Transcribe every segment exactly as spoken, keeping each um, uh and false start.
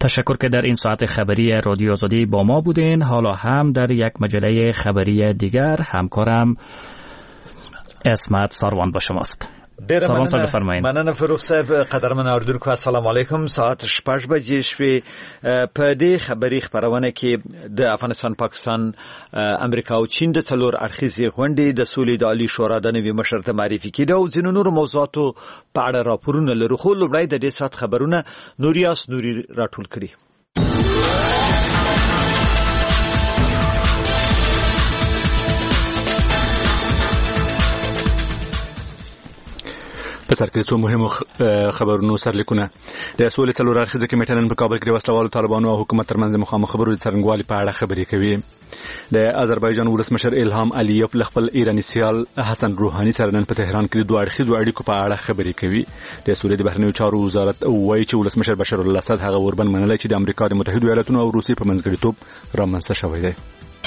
تشکر که در این ساعت خبری رادیو آزادی با ما بودین. حالا هم در یک مجله خبری دیگر همکارم اسمت ساروان با شماست. سلام صاحب بفرمایید. مننه فروخ صاحب. قدرمن اوریدونکو السلام علیکم. ساعت شپږ بجې شوې. په دې خبري خبرونه کې د افغانستان، پاکستان، امریکا او چین د څلور اړخیزې غونډې د سولې د عالی شورا د نوي مشر ته معرفي کېده او ځینو نورو موضوعاتو په اړه راپورونه لرو. خو لومړی د دې ساعت خبرونه نوریاس نوري راټول کړي. په سر کې څو مهمو خبرونو سرلیکونه. د سولې څلور اړخیزه کمیټه نن په کابل کې د وسلوالو طالبانو او حکومت ترمنځ د مخامخ خبرو د څرنګوالي په اړه خبرې کوي. د آذربایجان ولسمشر الهام الیف له خپل ایرانی سیال حسن روحاني سره نن په تهران کې د دوه اړخیزو اړیکو په اړه خبرې کوي. د سولې د بهرنیو چارو وزارت وایي چې ولسمشر بشار الاسد هغه وربن منلای چې د امریکا د متحده ایالاتونو او روسیې په منځګړیتوب رامنځته شوی دی.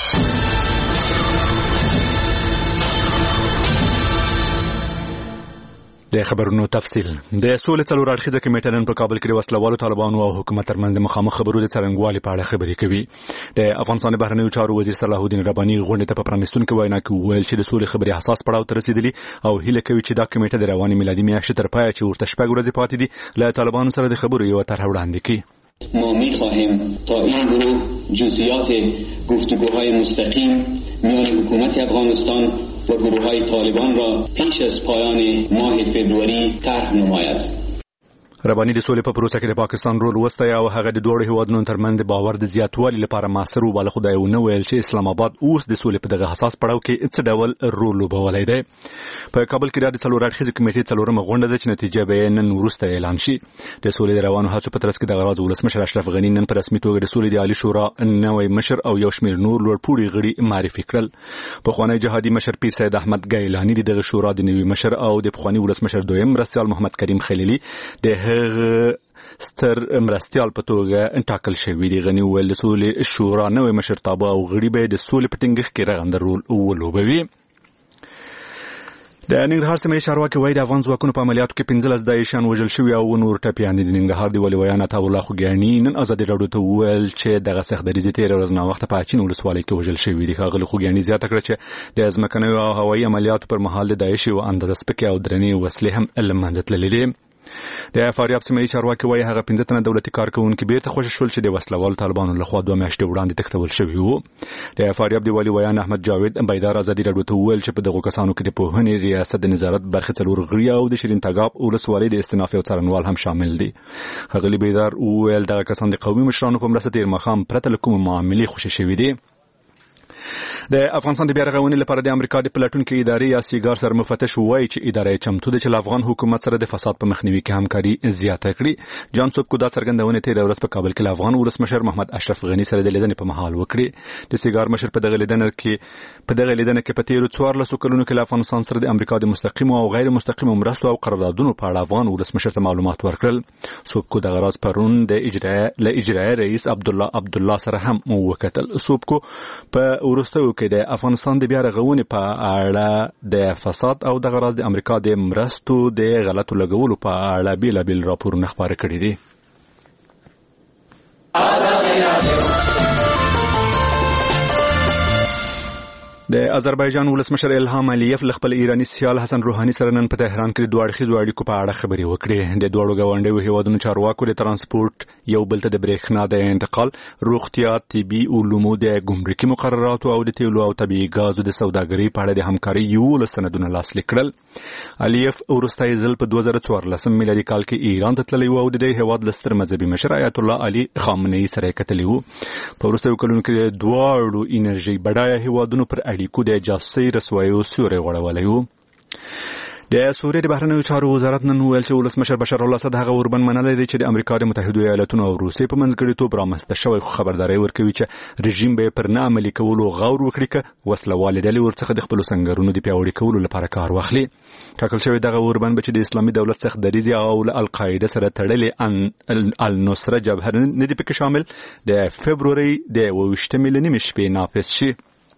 د خبرونو تفصیل. د سولې څلور اړخیزه کمیټه نن په کابل کې د وسلوالو طالبانو او حکومت ترمنځ د مخامخ خبرو د څرنګوالي په اړه خبرې کوي. د افغانستان بهرنیو چارو وزیر صلاح الدین رباني غونډې ته په پرانیستونکو وینا کې وویل چې د سولې خبرې حساس پړاو ته رسیدلي او هیله کوي چې دا کمیټه د رواني میلادي میاشتې تر پایه چې ورته شپږ ورځې پاتې دي له طالبانو سره د خبرو یو طرح وړاندې کړي. ما می‌خواهیم تا این گروه جزئیات گفتگوهای مستقیم میان حکومت افغانستان و گروه‌های طالبان را پیش از پایان ماه فبروری طرح نماید. رباني د سولې په پروسه کې د پاکستان رول وستی او هغه د دوه هیوادونو ترمنځ د باور د زیاتوالي لپاره مؤثر وباله. خدای ونه ویل چې اسلام آباد اوس د سولې په دغه حساس پړاو کې څه ډول رول لوبولی دی. په کابل کې د څلور اړخیزې کمیټې څلورمه غونډه ده چې نتیجه به نن وروسته اعلان شي. د سولې د روانو هڅو په ترڅ کې د غراض ولسمشر اشرف غني نن په رسمي توګه د سولې د عالی شورا نوی مشر او یو شمېر نور لوړپوړي غړي معرفي کړل. پخوانی جهادي مشر پیر سید احمد ګیلاني د دغه شورا د نوي مشر او د پخوانی ولسمشر دویم مرستیال محمد کریم خلیلي د هغه ستر مرستیال په توګه ټاکل شوی دی. غني ویل د سولې شورا نوی مشرتابه او غړي به د سولې په ټینګښت کې رغنده رول ولوبوي. د ننګرهار سیمې چارواکي وایي د افغان ځواکونو په عملیاتو کې پنځلس داعشیان وژل شوي او نور ټپیان دي. د ننګرهار د ولي ویان عطاالله خوږیاڼي نن ازادي راډیو ته وویل چې دغه سختدریځې تېره ورځ ناوخته په اچین ولسوالۍ کې وژل شوي دي. ښاغلي خوږیاڼي زیاته کړه چې د ځمکنیو او هوایي عملیاتو پر مهال د داعش یو اندازه سپکې او درنې وسلې هم له منځه تللې دي. د فاریاب سیمې چارواکي وایي هغه پنځه تنه دولتي کارکونکي بیرته خوشي شول چې د وسلوالو طالبانو لخوا دوه میاشتې وړاندې تښتول شوي وو. د فاریاب د والي ویان احمد جاوید بیدار ازادي راډیو ته وویل چې په دغو کسانو کې د پوهنې ریاست د نظارت برخې څلور غړي او د شیرین تګاب ولسوالۍ د استناف یو څارنوال هم شامل دي. ښاغلي بیدار وویل دغه کسان د قومي مشرانو په مرسته تېر ماښام پرته له کومې معاملې خوشي شوي دي. د افغانستان د بیا رغونې لپاره د امریکا د پلټونکو ادارې یا سیګار سره مفتش وایي چې اداره یې چمتو ده چې له افغان حکومت سره د فساد په مخنیوي کې همکاري زیاته کړي. جان سوبکو دا څرګندونه تېره ورځ په کابل کې له افغان ولسمشر محمد اشرف غني سره د لیدنې په مهال وکړي. د سیګار مشر په دغه لیدنه کې په دغه لیدنه کې په تېرو څوارلسو کلونو کې له افغانستان سره د امریکا د مستقیمو او غیر مستقیمو مرستو او قراردادونو په اړه افغان ولسمشر ته معلومات ورکړل. سوبکو دغه راز پرون د اجرایه له اجرایه رئیس عبدالله عبدالله سره هم وکتل. سوبکو په وروستیو کې د افغانستان د بیا رغونې په اړه د فساد او دغه راز د امریکا د مرستو د غلطو لګولو په اړه بیلابیل راپورونه خپاره کړي دي. د آذربایجان ولسمشر الهام الیف له خپل ایرانی سیال حسن روحاني سره نن په تهران کې د دوه اړخیزو اړیکو په اړه خبرې وکړې. د دوه ګاونډیو هیوادونو چارواکو د ترانسپورت یو بل ته د برېښنا د انتقال، روغتیا، طبي علومو، د ګمرکي مقرراتو او د تیلو او طبيعي غازو د سوداګرۍ په اړه د همکارۍ یولس سندونه لاسلیک کړل. الیف وروستی ځل په دوه زره څوارلسم میلادي کال کې ایران ته تللی و او د دې هیواد له ستر مذهبي مشر آیت الله علي خامنه‌ای سره کتلی و. په وروستیو کلونو کې د دواړو انرژي بډایه هیوادونو پر اړیکو د جاسوسۍ رسوایو سیوری غوړولی و. د سوریې د بهرنیو چارو وزارت نن وویل چې ولسمشر بشار الاسد هغه وربن منلی دی چې د امریکا د متحده ایالاتونو او روسیې په منځګړیتوب رامنځته شوی، خو خبرداری ورکوي چې رژیم به پر نه عملي کولو غور وکړي که وسلوالې ډلې ورڅخه د خپلو سنګرونو د پیاوړي کولو لپاره کار واخلي. ټاکل شوی دغه وربن به چې د اسلامي دولت څخه دریځي او له القاعده سره تړلې النصره جبهه نه دي پکې شامل د فبرورۍ د اووه ویشتمې له نیمې شپې نافذ شي.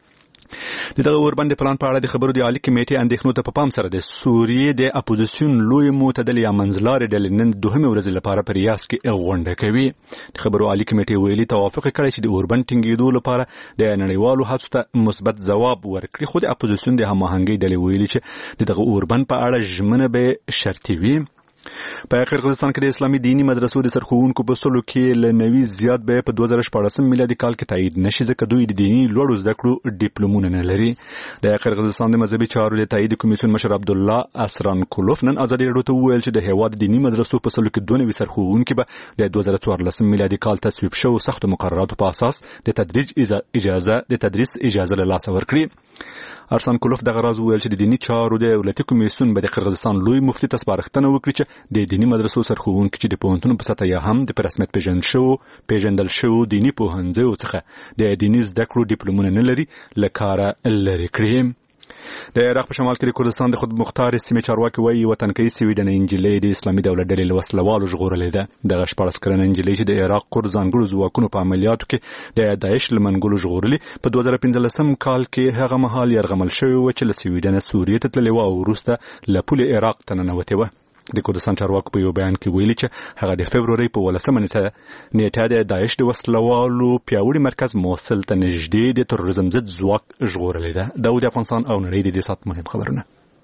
د دغه اوربند پلان په اړه د خبرو د عالی کمیټې اندېښنو ته په پام سره د سوریې د اپوزیسیون لوی معتدل یا منځلارې ډلې نن دوهمې ورځې لپاره په ریاض کې غونډه کوي. د خبرو عالی کمیټې ویلي توافق کړی چې د اوربند ټینګېدو لپاره د نړیوالو هڅو ته مثبت ځواب ورکړي، خو د اپوزیسیون د هماهنګۍ ډلې ویلي چې د دغه اوربند په اړه ژمنه به شرطي وي. په قرغیزستان کې د اسلامي دینی مدرسو د سرښوونکو په سلو کې له نوي زیات به په دوه زره شپاړسم میلادي کال کې تایید نشي ځکه دوی د دینی لوړو زده کړو ډیپلومونه نه لري. د قرغیزستان د مذهبي چارو د تایید کمیسیون مشر عبدالله اسرانکولوف نن ازادي راډیو ته وویل چې د هیواد دینی مدرسو په سلو کې دوه نوي سرښوونکي به د دوه زره څوارلسم میلادي کال تصویب شوو سختو مقرراتو په اساس د تدریج اجازه د تدریس اجازه له لاسه ورکړي. ارسانکولوف دغه راز وویل چې د دینی چارو د دولتي کمیسیون به د قرغیزستان لوی مفتي ته سپارښتنه وکړي چې د دینی مدرسو سرښوونکي چې د پوهنتون په سطح یا هم د په رسمیت پیژندل شو پیژندل شو دینی پوهنځیو څخه د دینی زده کړو ډیپلومونه نه لري له کاره لرې کړي. د عراق په شمال کې د کردستان د خود مختار سیمې چارواکي وایي وطنکۍ سویډن انجلۍ د اسلامي دولت ډلې له وسلوالو ژغورلې ده. دغه شپاړس کلنه انجلۍ چې د عراق کورد ځانګړو ځواکونو په عملیاتو کې د داعش له منګولو ژغورلې په دوه زره پنځلسم کال کې هغه مهال یرغمل شوې وه چې له سویډن سوریې ته تللې وه او وروسته له پولې عراق ته ننوتې وه. د کردستان چارواکو په یو بیان کې ویلي چې هغه د فبرورۍ په ولسمه نیټه د داعش د وسلوالو پیاوړي مرکز موصل ته نږدې د تروریزم ضد ځواک ژغورلې ده. دا د افغانستان او نړۍ د دې ساعت مهم خبرونه.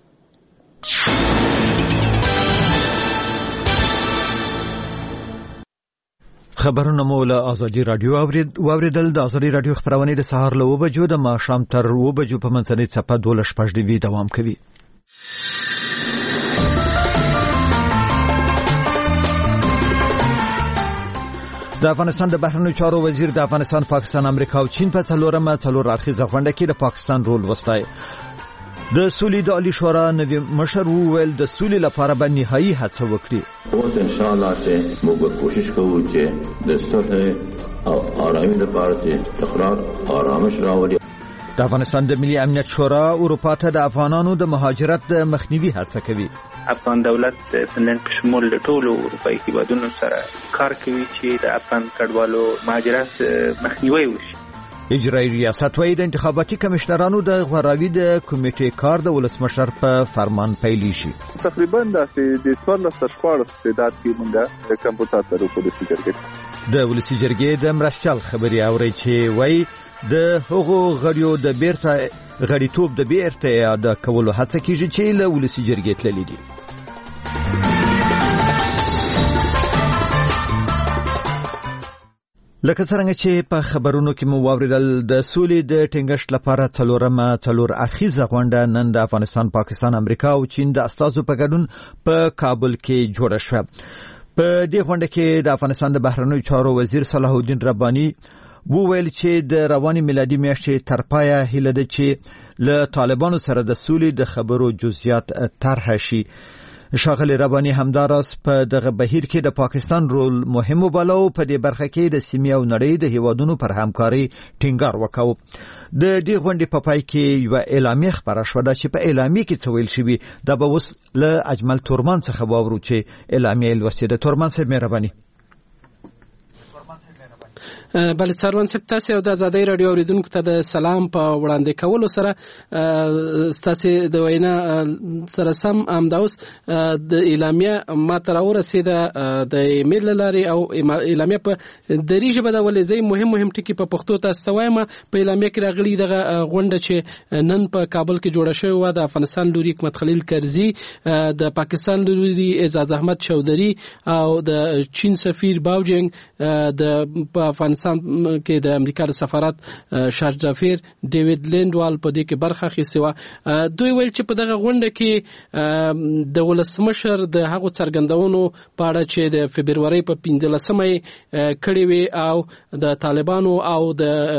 خبرونه مو له ازادي رادیو واوریدل. د ازادي رادیو خبرونه د سهار له اوه بجو د ماښام تر اوه بجو په منځنۍ څپه دولس شپږ ډیوي دوام کوي. د افغانستان د بهرنیو چارو وزیر د افغانستان، پاکستان، امریکا او چین په څلورمه څلور اړخیزه غونډه کې د پاکستان رول وستای. د سولې د عالی شورا نوی مشر وویل د سولې لپاره به نهایي هڅه وکړي. اوس ان شاء الله چې موږ کوشش کوو چې د صلح او آرامۍ لپاره چې تقرار آرامش راولي. د افغانستان د ملي امنیت شورا اروپا ته د افغانانو د مهاجرت د مخنیوي هڅه کوي. افغان دولت د فنلند په شمول د ټولو اروپایي هیوادونو سره کار کوي چې د افغان کډوالو مهاجرت مخنیوي وشي. اجرایي ریاست وايي د انتخاباتي کمشنرانو د غوراوي د کمیټې کار د ولسمشر په فرمان پیلی شي. تقریبا د څوارلس تر شپاړس تعداد کې موږ د کمپیوټر تر ولسی جرګې د ولسی جرګې د مرشال خبري اوري چې وايي د هغو غړیو د بیرته غړیتوب د بیرته یاد کولو هڅه کیږي چې له ولسی جرګې تللي دي. لکه څنګه چې په خبرونو کې مو واوریدل د سولې د ټینګښت لپاره څلورمه څلور اخیزه غونډه نن د افغانستان، پاکستان، امریکا او چین د استازو په ګډون په کابل کې جوړه شوه. په دې غونډه کې د افغانستان د بهرنیو چارو وزیر صلاح الدین رباني وویل چې د رواني میلادي میاشتې تر پایه هیله ده چې له طالبانو سره د سولې د خبرو جزئیات طرح شي. ښاغلی رباني همداراز په دغه بهیر کې د پاکستان رول مهم وباله او په دې برخه کې د سیمې او نړۍ د هیوادونو پر همکاري ټینګار وکاو. د دې غونډې په پای کې یو اعلامیه خبره شوه چې په اعلامیه کې څه ویل شوي دا به اوس له اجمل تورمان څخه واورو چې اعلامیه یې لوستې ده. تورمان صاحب مهرباني. بل څاروان صاحب تاسو او د ازادي رادیو اوریدونکو ته د سلام په وړاندې کولو سره تاسو د وینا سره سم امداوس د اعلامیه ما تر ورسېده د ایمیل لاري او اعلامیه په دریجه بدولې زی مهم مهم ټکی په پښتو تاسو وایم. په اعلامیه کې راغلي دغه غونډه چې نن په کابل کې جوړه شوې و د افغانستان لوري حکمت خلیل کرزي، د پاکستان لوري اعزاز احمد چودري او د چین سفیر باوجنګ، د افغانستان کې د امریکا د سفارت شارج جافر ډیوډ لینډوال په دې کې برخه اخیستې وه. دوی ویل چې په دغه غونډه کې د ولسمشر د هغو څرګندونو په اړه چې د فبرورۍ په پنځلسمه کړې وې او د طالبانو او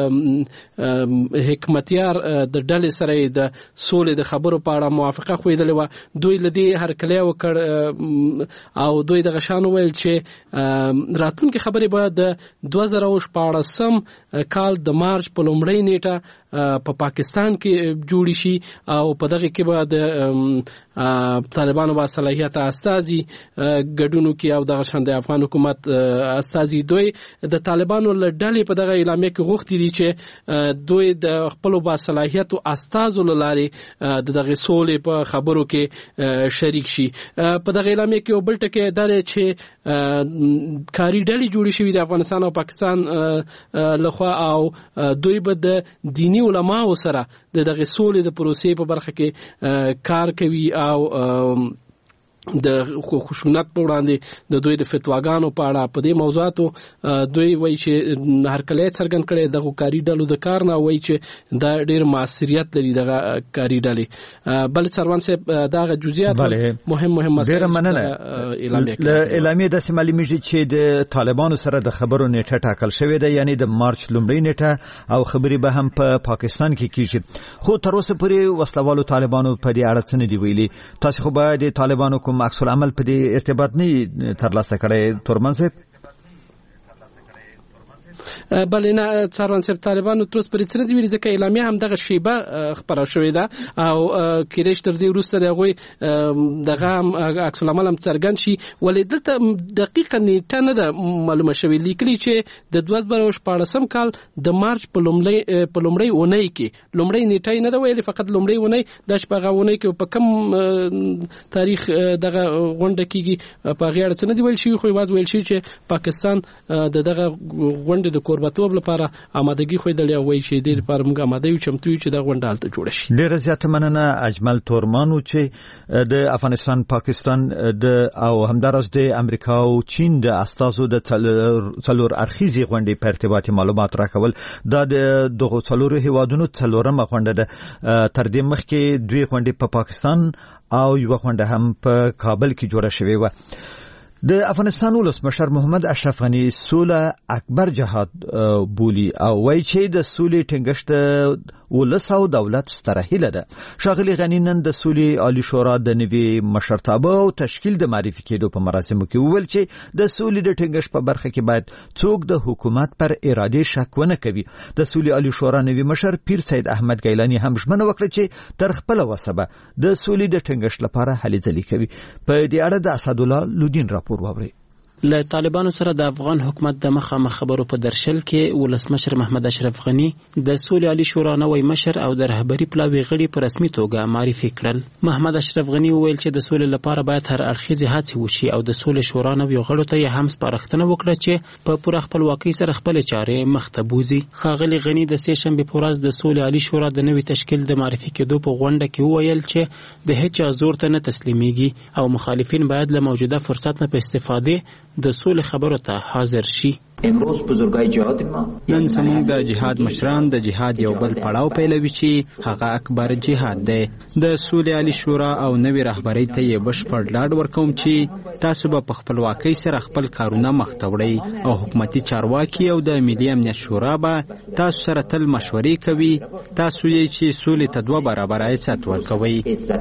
د حکمتیار د ډلې سره د سولې د خبرو په اړه موافقه ښودلې وه. دوی له دې هرکلی وکړ او دوی دغه شان ویل چې راتلونکې خبرې به د دوه زره شپاړسم کال د مارچ په لومړۍ نیټه په پاکستان کې جوړ شي او په دغه کې به د طالبانو با صلاحیت استازي ګډونو کې او دغه شان د افغان حکومت استازي دوی د طالبانو له ډلې په دغه اعلامیه کې غوښتي دي چې دوی د خپل با صلاحیت او استازو لاري د دغه سولې په خبرو کې شریک شي. په دغه اعلامیه کې یو بل ټکی دا دی چې کاری ډلې جوړې شوې د افغانستان او پاکستان لخوا او دوی به د دینی علماو سره د دغه سولې د پروسې په برخه کې کار کوي او د خشونت په وړاندې د دوی د فتواګانو په اړه په دې موضوعاتو دوی وایي چې هر کله څرګند کړي د کاری ډلو د کار نه وایي چې دا ډېر موثریت لري دغه کاری ډلې. بل سروان صاحب دغه جزئیات مهم مهم مسایل له اعلامیه د سیمالي میږي چې د طالبانو سره د خبرو نیټه ټاکل شوې ده، یعنی د مارچ لومړۍ نیټه او خبري به هم په پاکستان کې کیږي. خو تر اوسه پورې وسلوالو طالبانو په دې اړه څه نه دی ویلي. تاسو خو به د طالبانو کوم عکس العمل په دې ارتباط نه ترلاسه کړی تورمن صاحب؟ بلې نه څاروان صاحب طالبانو تر اوسه پورې څه نه دي ویلي، ځکه اعلامیه هم دغه شیبه خپره شوې ده او کېدای شي تر دې وروسته د هغوی دغه هم عکس العمل هم څرګند شي. ولې دلته دقیقه نیټه نه ده معلومه شوې، لیکلي چې د دوه زره شپاړسم کال د مارچ په لومړۍ په لومړۍ اونۍ کې لومړۍ نیټه یې نه ده ویلې، فقط لومړۍ اونۍ دا چې په هغه اونۍ کې په کوم تاریخ دغه غونډه کېږي په هغې اړه څه نه دي ویل شوي، خو یوازې ویل شوي چې پاکستان د دغه غونډې د کوربتوب لپاره آمادګي ښودلې او وایي چې دې لپاره موږ آماده یو چمتو یو چې دا غونډه هلته جوړه شي. ډېره زیاته مننه اجمل تورمانو چې د افغانستان پاکستان د او همداراز د امریکا او چین د استازو د څلور اړخیزې غونډې په ارتباط معلومات راکول. دا د دغو څلورو هیوادونو څلورمه غونډه ده. تر دې مخکې دوی غونډې په پاکستان او یو غونډه هم په کابل کې جوړه شوې وه. د افغانستان ولسمشر محمد اشرف غنی سوله اکبر جهاد بولی او وایي چې د سولې ټینګښت ولس او دولت ستره هیله ده. ښاغلي غنی نن د سولې عالی شورا د نوي مشرتابه او تشکیل د معرفي کېدو په مراسمو کې وویل چې د سولې د ټینګښت په برخه کې باید څوک د حکومت پر اراده شک ونه کوي. د سولې عالی شورا نوي مشر پیر سید احمد ګیلاني هم ژمنه وکړه چې تر خپل وسبه د سولې د ټینګښت لپاره هلې ځلې کوي. په دې اړه د اسدالله لودین راپور واورئ. له طالبانو سره د افغان حکومت د مخامخ خبرو په درشل کې ولسمشر محمد اشرف غنی د سولې عالی شورا نوی مشر او د رهبری پلاوی غړي په رسمي توګه معرفي کړل. محمد اشرف غنی وویل چې د سولې لپاره باید هر اړخیزې هڅې وشي او د سولې شورا نوی غړو ته یې هم سپارښتنه وکړه چې په پوره خپلواکۍ سره خپل چارې مخته بوزي. ښاغلي غنی د سې شنبې په ورځ د سولې عالی شورا د نوي تشکیل د معرفي کېدو په غونډه کې وویل چې د هیڅ زور ته نه تسلیمیږي او مخالفین باید له موجوده فرصت نه په استفاده د سولې خبرو ته حاضر شي. امروز بزرگای جهاد ما نن زموږ د جهاد مشران د جهاد یو بل پړاو پیلوي چې هغه اکبر جهاد دی. د سولې عالی شورا او نوي رهبری ته یې بشپړ ډاډ ورکوم چې تاسو به په خپلواکۍ سره خپل کارونه مخته وړئ او حکومتي چارواکي او د ملي امنیت شورا به تاسو سره تل مشورې کوي. تاسو یې چې سولې ته دوه برابره عزت ورکوئ.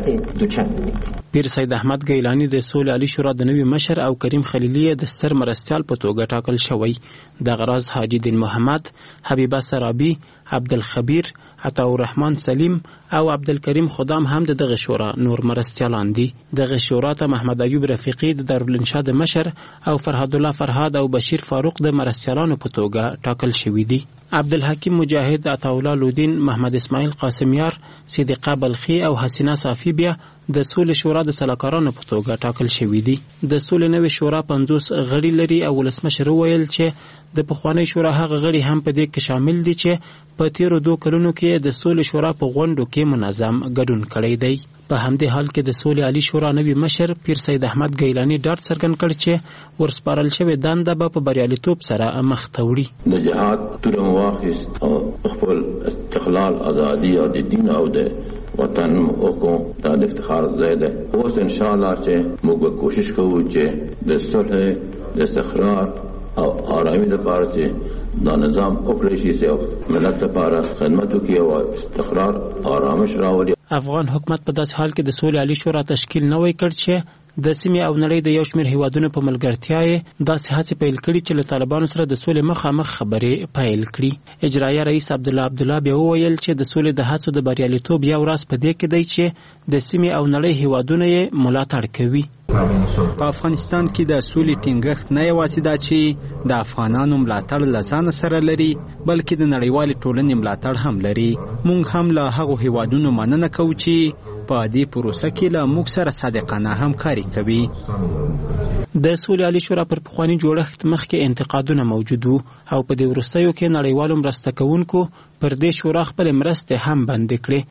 پیر سید احمد ګیلانی د سولې عالی شورا د نوي مشر او کریم خلیلی د ستر مرستیال په توګه ټاکل شوی. د غراز حاجی دین محمد، حبیبه سرابی، عبدالخبیر، عطاءالرحمن سلیم او عبدالکریم خدام هم د دغه شورا نور مرستیالان دي. دغه شورا ته محمد ایوب رفیقی د دارالانشا د مشر او فرهاد الله فرهاد او بشیر فاروق د مرستیالانو په توګه ټاکل شوي دي. عبدالحکیم مجاهد، عطاءالله لودین، محمد اسماعیل قاسمیار، صدیقه بلخی او حسینه صافی بیا د سولې شورا د سلاکارانو په توګه ټاکل شوي دي. د سولې نوې شورا پنځوس غړي لري او ولسمشر وویل چې د پخوانۍ شورا هغه غړي هم په دې کې شامل دي چې په تیرو دوه کلونو کې د سولې شورا په غونډو کې منظم ګډون کړی دی. په همدې حال کې د سولې عالی شورا نوي مشر پیر سید احمد ګیلانی ډاډ څرګند کړ چې ورسپارل شوې دنده به په بریالیتوب سره مخ ته وړي. د جهاد توره واخیست او خپل استقلال ازادي او د دین او د وطن حقوق د افتخار ځای ده. اوس ان شاء الله چې موږ کوشش کوو چې د صلح، د استقرار او آرامي لپاره چې دا نظام وکړي شي چې ملت لپاره خدمت وکړي او استقرار آرامش راولي. افغان حکومت په داس حال کې د سولې عالی شورا تشکیل نه وای کړ چې د سیمې او نړۍ د یو شمېر هیوادونو په ملګرتیا یې داسې هڅې پیل کړي چې له طالبانو سره د سولې مخامخ خبرې پیل کړي. اجرایه رئیس عبدالله عبدالله بیا وویل چې د سولې د هڅو د بریالیتوب یو راز په دې کې دی چې د سیمې او نړۍ هیوادونه یې ملاتړ کوي. په افغانستان کې د سولې ټینګښت نه یوازې دا چې د افغانانو ملاتړ له ځانه سره لري بلکې د نړیوالې ټولنې ملاتړ هم لري. موږ هم له هغو هیوادونو مننه کوو چې په دې پروسه کې له موږ سره صادقانه همکاري کوي. د سولې عالي شورا پر پخواني جوړښت مخکې انتقادونه موجود وو او په دې وروستیو کې نړیوالو مرسته کوونکو پر دې شورا خپلې مرستې هم بندې کړې.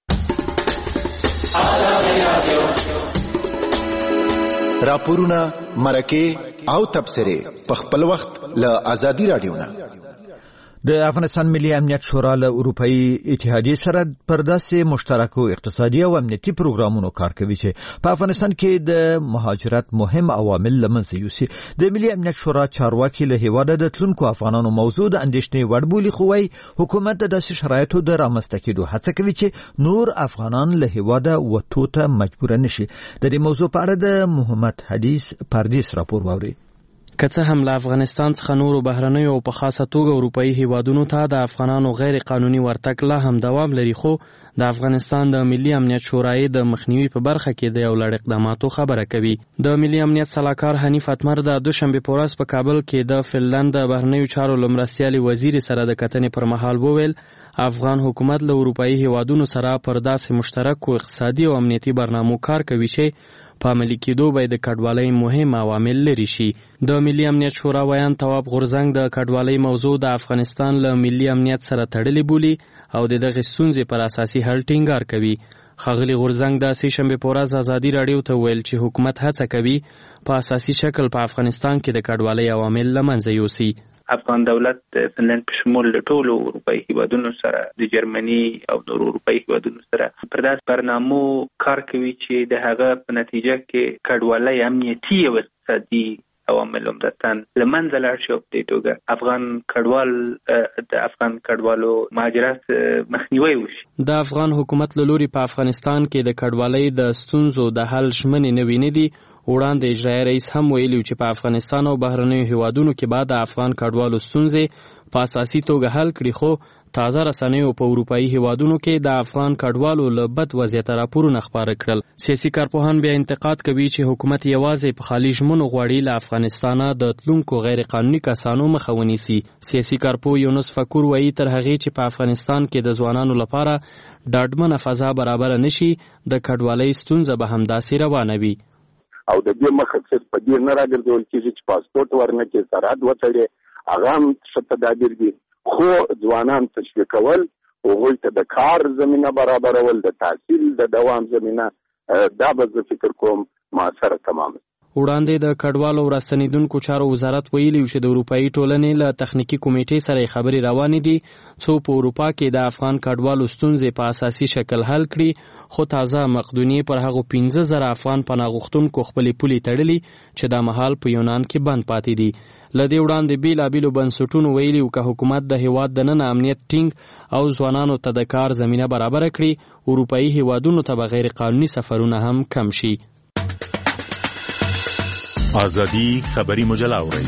راپورونه، مرکې او تبصرې په خپل وخت له ازادي رادیو نه. د افغانستان ملي امنیت شورا له اروپאי اتحادیې سره پر داسې مشترکو اقتصادي او امنیتي پروګرامونو کار کوي چې په افغانستان کې د مهاجرت مهم عوامل له منځه یوسي. د ملي امنیت شورا چارواکي له هیواده د تلونکو افغانانو موضوع د اندېښنې وړ بولي، خو وايي حکومت د داسې شرایطو د رامنځته کېدو هڅه کوي چې نور افغانان له هیواده وتو ته مجبور نشي. د دې موضوع په اړه د محمد حدیث پردیس راپور واوري. که څه هم له افغانستان څخه نورو بهرنیو او په خاصه توګه اروپאי هیوادونو ته د افغانانو غیر قانوني ورتګ لا هم دوام لري، خو د افغانستان د ملي امنیت شورای د مخنیوي په برخه کې د یو لړ اقداماتو خبره کوي. د ملي امنیت سلاکار حنیف اتمر د دوشنبه په ورځ په کابل کې د فنلند د بهرنیو چارو لمرستیالي وزیر سره د کتنې پر مهال وویل افغان حکومت له اروپאי هیوادونو سره پر داسې مشترکو اقتصادي او امنیتي برنامو کار کوي چې په عملي کېدو به د کډوالۍ مهم عوامل لري شي. د ملي امنیت شورا ویان تواب غورزنګ د کډوالۍ موضوع د افغانستان له ملي امنیت سره تړلې بولي او د دغه ستونزې پر اساسي حل ټینګار کوي. ښاغلي غورزنګ د سې شنبې په ورځ ازادي راډیو ته ویل چې حکومت هڅه کوي په اساسي شکل په افغانستان کې د کډوالۍ عوامل له منځه یوسي. افغان دولت فنلند په شمول ټولو اروپאי هیوادونو سره د جرمني او د اروپאי هیوادونو سره پر داسې برنامو کار کوي چې د هغه په نتیجه کې کډوالۍ امنیتي او اقتصادي عوامل عمدتاً له منځه لاړ شي. په دې توګه افغان کډوال د افغان کډوالو مهاجرت مخنیوی وشي. د افغان حکومت له لوري په افغانستان کې د کډوالۍ د ستونزو د حل ژمنې نوي نه دي. وړاندې اجرایه رئیس هم ویلي چې په افغانستان او بهرنیو هیوادونو کې بعد د افغان کډوالو ستونزې په اساسي توګه حل کړي، خو تازه رسنیو په اروپאי هیوادونو کې د افغان کډوالو له بد وضعیت راپورونه خپاره کړل. سیاسي کارپوهان بیا انتقاد کوي چې حکومت یوازې په خالي ژمنو غواړي له افغانستانه د تلونکو غیر قانوني کسانو مخه ونیسي. سیاسي کارپوه یونس فکور وایي تر هغې چې په افغانستان کې د ځوانانو لپاره ډاډمنه فضا برابر نشي د کډوالۍ ستونزه به همداسې روانه وي. او د دې مقصد په دې نه راګرځول کېږي چې پاسپورت ورنکړي، سرحد وتړي، هغه هم ښه تدابیر دي، خو ځوانان تشویق کول، هغوی ته د کار زمینه برابرول، د تحصیل د دوام زمینه، دا به زه فکر کوم موثره تمام. وړاندې د کډوالو راستنیدونکو چارو وزارت ویلي چې د اروپאי ټولنې له تخنیکی کمیټې سره خبرې روانې دي څو په اروپا کې د افغان کډوالو ستونزې په اساسي شکل حل کړي، خو تازه مقدونیې پر هغو پنځه زره افغان پناه غوښتونکو خپلې پولې تړلي چې دا مهال په یونان کې بند پاتې دي. له دې وړاندې بېلابېلو بنسټونو ویلي و که حکومت د هیواد دننه امنیت ټینګ او ځوانانو ته د کار زمینه برابره کړي، اروپאי هیوادونو ته به غیر قانوني سفرونه هم کم شي. آزادی خبری مجله اورئ.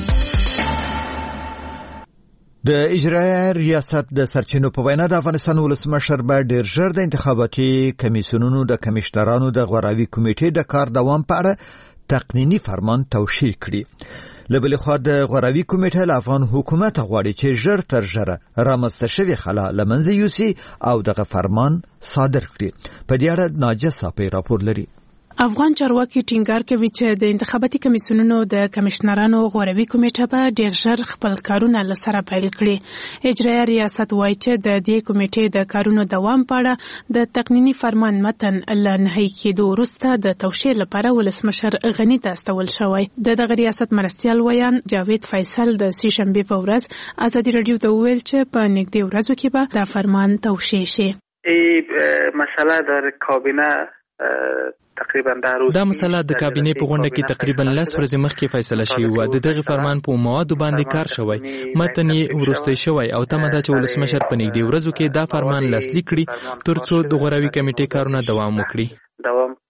د اجرایه ریاست د سرچینو په وینا د افغانستان ولسمشر به ډیر ژر د انتخاباتي کمیسیونونو د کمیشنرانو د غوراوي کمیټې د کار دوام په اړه تقنینی فرمان توشیح کړي. له بلې خوا د غوراوي کمیټه له افغان حکومت غواړي چې ژر تر ژره رامنځته شوې خلا له منځه یوسي او دغه فرمان صادر کړي. په دې اړه ناجیه صافی راپور لري. افغان چارواکي ټینګار کوي چې د انتخاباتي کمیسیونونو د کمشنرانو غوراوي کمیټه به ډیر ژر خپل کارونه لسره پیل کړي. اجرایه ریاست وایي چې د دې کمیټې د کارونو دوام په اړه د تقنینی فرمان متن له نهایی کېدو وروسته د توشیح لپاره ولسمشر غني ته استول شوی. د دغه ریاست مرستیال ویان جاوید فیصل د سې شنبې په ورځ ازادي راډیو ته وویل چې په نږدې ورځو کې به دا فرمان توشیح شي. ای مسله در کابینه تقریبا دا مسله د کابینې په غونډه کې تقریبا لس ورځې مخکې فیصله شوې وه. د دغه فرمان په موادو باندې کار شوی، متن یې وروستی شوی او تمه ده چې ولسمشر په نږدې ورځو کې دا فرمان لاسلیک کړي ترڅو د غوراوي کمیټې کارونه دوام وکړي. دوام پیدا کړي.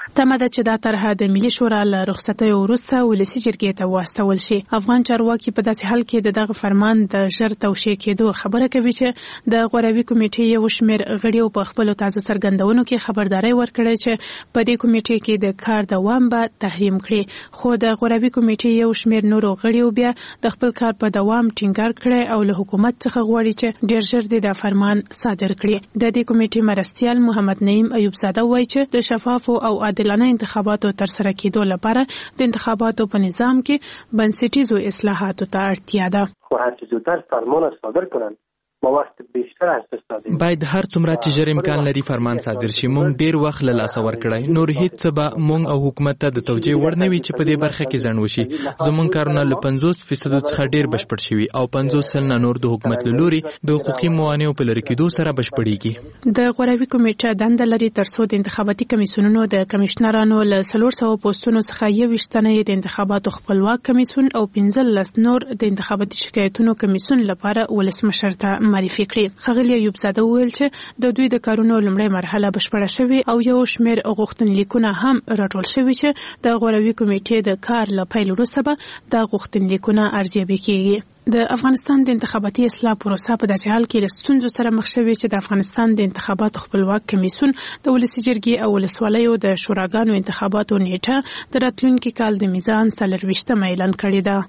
تمه ده چې دا طرحه د ملي شورا له رخصتۍ وروسته ولسي جرګې ته واستول شي. افغان چارواکي په داسې حال کې د دغه فرمان د ژر توشیح کېدو خبره کوي چې د غوراوي کمیټې یو شمېر غړیو په خپلو تازه څرګندونو کې خبرداری ورکړې چې په دې کمیټې کې د کار دوام به تحریم کړي. خو د غوراوي کمیټې یو شمېر نورو غړیو بیا د خپل کار په دوام ټینګار کړی او له حکومت څخه غواړي چې ډېر ژر دې د فرمان صادر کړي. د دې کمیټې مرستیال محمد نعیم ایوب زاده وایي چې د شفافو او عادلانه انتخاباتو ترسره کېدو لپاره د انتخاباتو په نظام کې بنسټیزو اصلاحاتو ته اړتیا ده. خو هر زودتر فرمان صادر کړي ما وخت بیشتر استفاده باید هر څومره چې ژر امکان لري فرمان صادر شي. مونږ ډیر وخت له لاسه ورکړی، نور هیڅ څه به مونږ او حکومت ته د توجیه وړ نه وي چې په دې برخه کې ځنډ وشي. زمونږ کارونه له پنځوس فیصد څخه ډیر بشپړ شوي او پنځوس سلنه نور د حکومت له لوري د حقوقي موانعو په لرې کېدو سره بشپړېږي. د غوراوي کمیټه دنده لري ترڅو د انتخاباتي کمیسیونونو د کمشنرانو له څلور سوه پوسټونو څخه یوویشت تنه د انتخاباتو خپلواک کمیسیون او پنځلس نور د انتخاباتي شکایتونو کمیسیون لپاره ولسمشر ته معرفي کړي. ښاغلي ایوب زاده وویل چې د دوی د کارونو لومړۍ مرحله بشپړه شوې او یو شمېر غوښتنلیکونه هم راټول شوي چې د غوراوي کمیټې د کار له پیل وروسته به دا غوښتنلیکونه ارزیابي کیږي. د افغانستان د انتخاباتي اصلاح پروسه په داسې حال کې له ستونزو سره مخ شوې چې د افغانستان د انتخاباتو خپلواک کمیسیون د ولسي جرګې او ولسوالیو د شوراګانو انتخاباتو نیټه د راتلونکي کال د میزان څلرویشتمه اعلان کړې ده.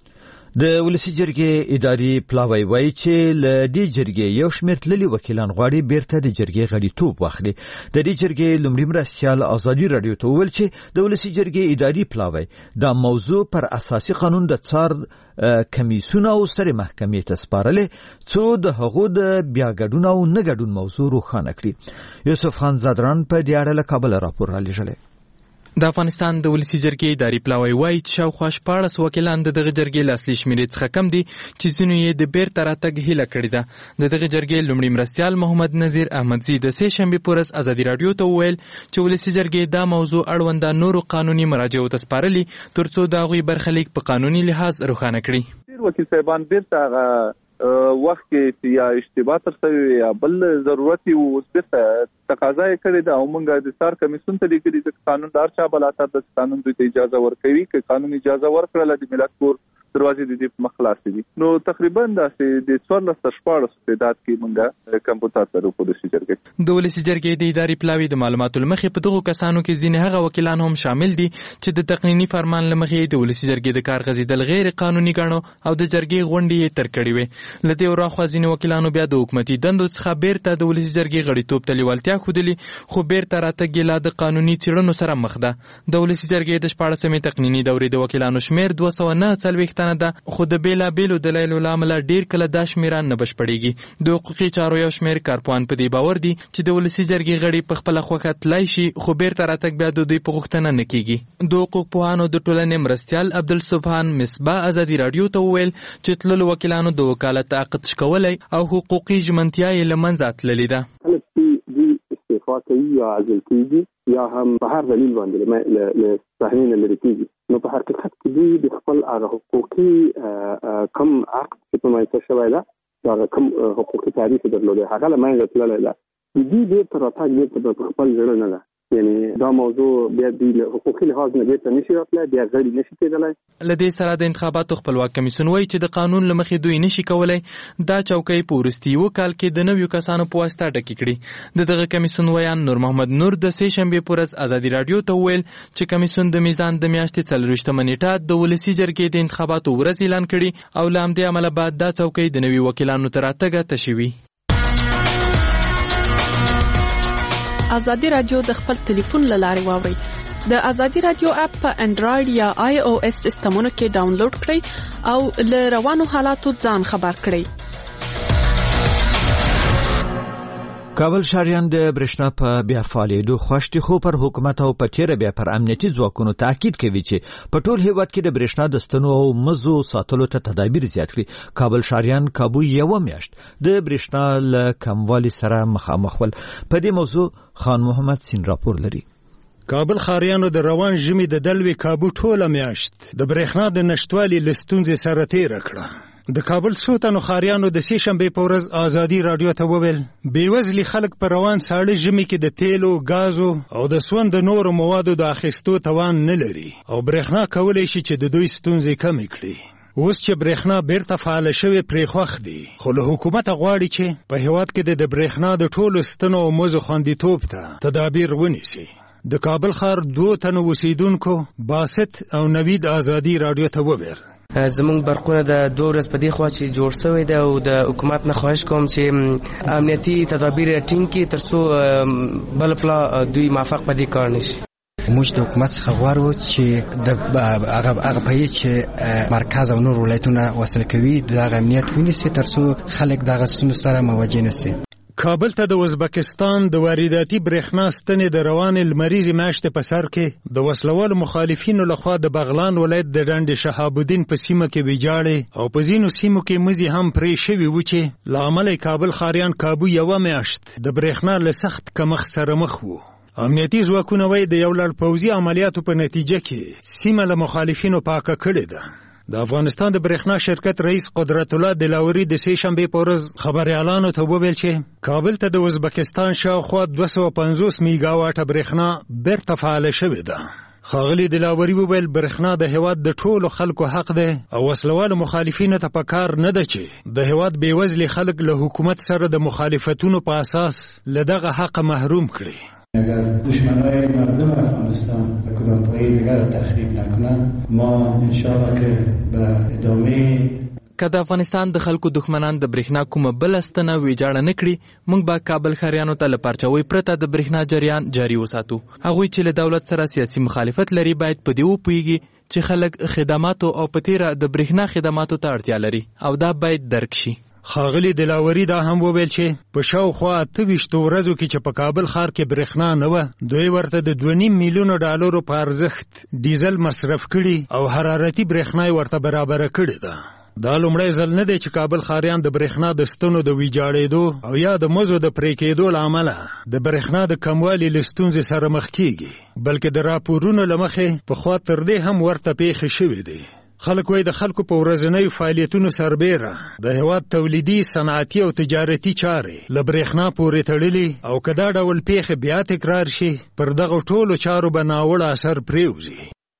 د ولسي جرګې اداري پلاوی وایي چې له دې جرګې یو شمېر تللي وکیلان غواړي بیرته د جرګې غړیتوب واخلي. د دې جرګې لومړي مرستیال ازادي راډیو ته وویل چې د ولسي جرګې اداري پلاوی دا موضوع پر اساسي قانون د څار کمیسیون او سترې محکمې ته سپارلې څو د هغو د بیا ګډون او نه ګډون موضوع روښانه کړي. یوسف خان زادران په دې اړه له کابل راپور رالیږلی. د افغانستان د ولسي جرګې اداري پلاوی وایي چې شاوخوا شپاړس وکیلان د دغه جرګې له اصلي شمېرې څخه کم دي چې ځینو یې د بیرته راتګ هیله کړې ده. د دغه جرګې لومړي مرستیال محمد نذیر احمدزي د سې شنبې په ورځ ازادي راډیو ته وویل چې ولسي جرګې دا موضوع اړونده نورو قانوني مراجعو ته سپارلي تر څو د هغوی برخلیک په قانوني لحاظ روښانه کړي. وکیل صاحبان بیرته هغه وخت کې یا اشتباه تر شوی یا بل ضرورت او بیرته تقاضا یې کړې ده او موږ د څار کمیسیون ته لیکلي چې قانوندار چا بلاتر د قانون دوی ته اجازه ورکوي چې قانون اجازه ورکړله د ملت کور دروازې د دې مخ خلاصې دي. نو تقریبا داسې د څوارلس تر شپاړس تعداد کې موږ کمپیوټر سره په ولسي جرګې د ولسي جرګې د اداري پلاوي د معلوماتو لمخې په دغو کسانو کې ځینې هغه وکیلان هم شامل دي چې د تقنیني فرمان لمخې د ولسي جرګې د کار غځېدل غیر قانوني ګڼو او د جرګې غونډې یې تر کړې وې. له دې وراخوا ځینې وکیلانو بیا د حکومتي دندو څخه بیرته د ولسي جرګې غړیتوب ته لیوالتیا ښودلې خو بیرته راتګ یې لا د قانوني څېړنو سره مخ ده. د ولسي جرګې د شپاړسمې تقنیني دورې د وکیلانو شمېر دوه سوه نه څلوېښت تنه ده خو د بیلابیلو دلایلو له امله ډېر کله دا شمېره نه بشپړېږي. د حقوقي چارو یو شمېر کارپوهان په دې باور دي چې د ولسي جرګې غړي په خپله خوښه تللی شي خو بیرته راتګ بیا د دوی په غوښتنه نه کېږي. د حقوق پوهانو د ټولنې مرستیال عبدالسبحان مصباح ازادي راډیو ته وویل چې تللو وکیلانو د وکالت عقد شکولی او حقوقي ژمنتیا یې له منځه تللې ده. استعفا کوي یا عزل کېږي یا هم په هر دلیل باندې له صحنې نه لرې کېږي. نو په حقیقت کې دوی د خپل هغه حقوقي کم عقد چې په منځ شوی ده هغه کم حقوقي تعریف درلوده هغه له منځه تللی ده. د دوی بیرته راتګ بیرته په خپل زړه نه ده. یعنی دا موضوع بیا د حقوقي لحاظ نه بیرته نشي راتلی بیا غړي نشي کېدلی. له دې سره د انتخاباتو خپلواک کمیسیون وایي چې د قانون له مخې دوی نشي کولی دا چوکۍ په وروستي یوه کال کې د نویو کسانو په واسطه ډکې کړي. د دغه کمیسیون ویان نور محمد نور د سې شنبې په ورځ ازادي راډیو ته وویل چې کمیسیون د میزان د میاشتې څلرویشتمه نیټه د ولسي جرګې د انتخاباتو ورځ اعلان کړي او له همدې امله بعد دا چوکۍ د نوي وکیلانو تر راتګه تشې وي. ازادي راډیو د خپل ټلیفون له لارې واورئ. د ازادي راډیو اپ په انډراید یا آی او اس سیسټمونو کې ډاونلوډ کړئ او له روانو حالاتو ځان خبر کړئ. کابل شهریان د برېښنا په بیا فعالېدو خوښ دي خو پر حکومت او په تیره بیا پر امنیتي ځواکونو تاکید کوي چې په ټول هیواد کې د برېښنا د ستنو او مزو ساتلو ته تدابیر زیات کړي. کابل شهریان کابو یوه میاشت د برېښنا له کموالي سره مخامخ ول. په دې موضوع خان محمد سین راپور لري. کابل ښاریانو د روان ژمي د دلوي کابو ټوله میاشت د برېښنا د نشټوالي له ستونزې سره تېره کړه. د کابل څو تنو ښاریانو د سې شنبې په ورځ ازادي راډیو ته وویل بېوزلي خلک په روان ساړه ژمي کې د تیلو ګازو او د سون د نورو موادو د اخیستو توان نه لري او برېښنا کولی شي چې د دوی ستونزې کمې کړي اوس چې برېښنا بیرته فعاله شوې پرې خوښ دي خو له حکومته غواړي چې په هېواد کې د برېښنا د ټولو ستنو او مزو خوندیتوب ته تدابیر ونیسي. د کابل ښار دوه تنو اوسېدونکو باسط او نوید ازادي راډیو ته وویل زمونږ برقونه د دوه ورځ په دې خوا چې جوړ شوی دی او د حکومت نه خواهش کوم چې امنیتي تدابیر ټینګ کړي تر څو بل پلا دوی موافق په دې کار نشي. موږ د حکومت څخه غواړو چې د هغه هغه پای چې مرکز او نور ولایتونه وصل کوي د امنیت ونیسي تر څو خلک دغه ستونزو سره مواجه نشي. کابل ته د ازبکستان د وارداتي برېښنا ستنې د روانې لمریزې میاشتې په سر کې د وسلوالو مخالفینو لخوا د بغلان ولایت د ډنډ شهاب الدین په سیمه کې ویجاړې او په ځینو سیمو کې مزي هم پرې شوي وو چې له امله کابل ښاریان کابو یوه میاشت د برېښنا له سخت کمښت سره مخ وو. امنیتي ځواکونه وایي د یو لړ پوځي عملیاتو په نتیجه کې سیمه له مخالفینو پاکه کړې ده. د افغانستان د برېښنا شرکت رئیس قدرت الله دلاوري د سې شنبې په ورځ خبریالانو ته وویل چې کابل ته د ازبکستان شاوخوا دوه سوه پنځوس میګا واټه برېښنا بیرته فعاله شوې ده. ښاغلي دلاوري وویل برېښنا د هېواد د ټولو خلکو حق دی او وسلوالو مخالفینو ته په کار نه ده چې د هېواد بېوزلي خلک له حکومت سره د مخالفتونو په اساس له دغه حقه محروم کړي. اگر دشمنای مردم افغانستان حکومت‌های دیگر را تخریب نکنند ما انشاءالله که به ادامه که د افغانستان د خلکو دښمنان د برېښنا کومه بل ستنه ویجاړه نه کړي موږ به کابل ښاریانو ته له پرچاوۍ پرته د برېښنا جریان جاري وساتو. هغوی چې له دولت سره سیاسي مخالفت لري باید په دې وپوهیږي چې خلک خدماتو او په تیره د برېښنا خدماتو ته اړتیا لري او دا باید درک شي. ښاغلي دلاوري دا هم وویل چې په شاوخوا اته ویشتو ورځو کې چې په کابل ښار کې برېښنا نه وه دوی ورته د دوه نیم میلیونو ډالرو په ارزښت ډیزل مصرف کړي او حرارتي برېښنا یې ورته برابره کړې ده. دا لومړی ځل نه دی چې کابل ښاریان د برېښنا د ستنو د ویجاړېدو او یا د مزو د پرې کېدو له امله د برېښنا د کموالي له ستونزې سره مخ کېږي بلکې د راپورونو له مخې پخوا تر دې هم ورته پیښې شوې دي. خلک وایي د خلکو په ورځنیو فعالیتونو سربیره د هېواد تولیدي صنعتي او تجارتي چارې له برېښنا پورې تړلي او که دا ډول پیښې بیا تکرار شي پر دغو ټولو چارو به ناوړه اثر پرېوځي.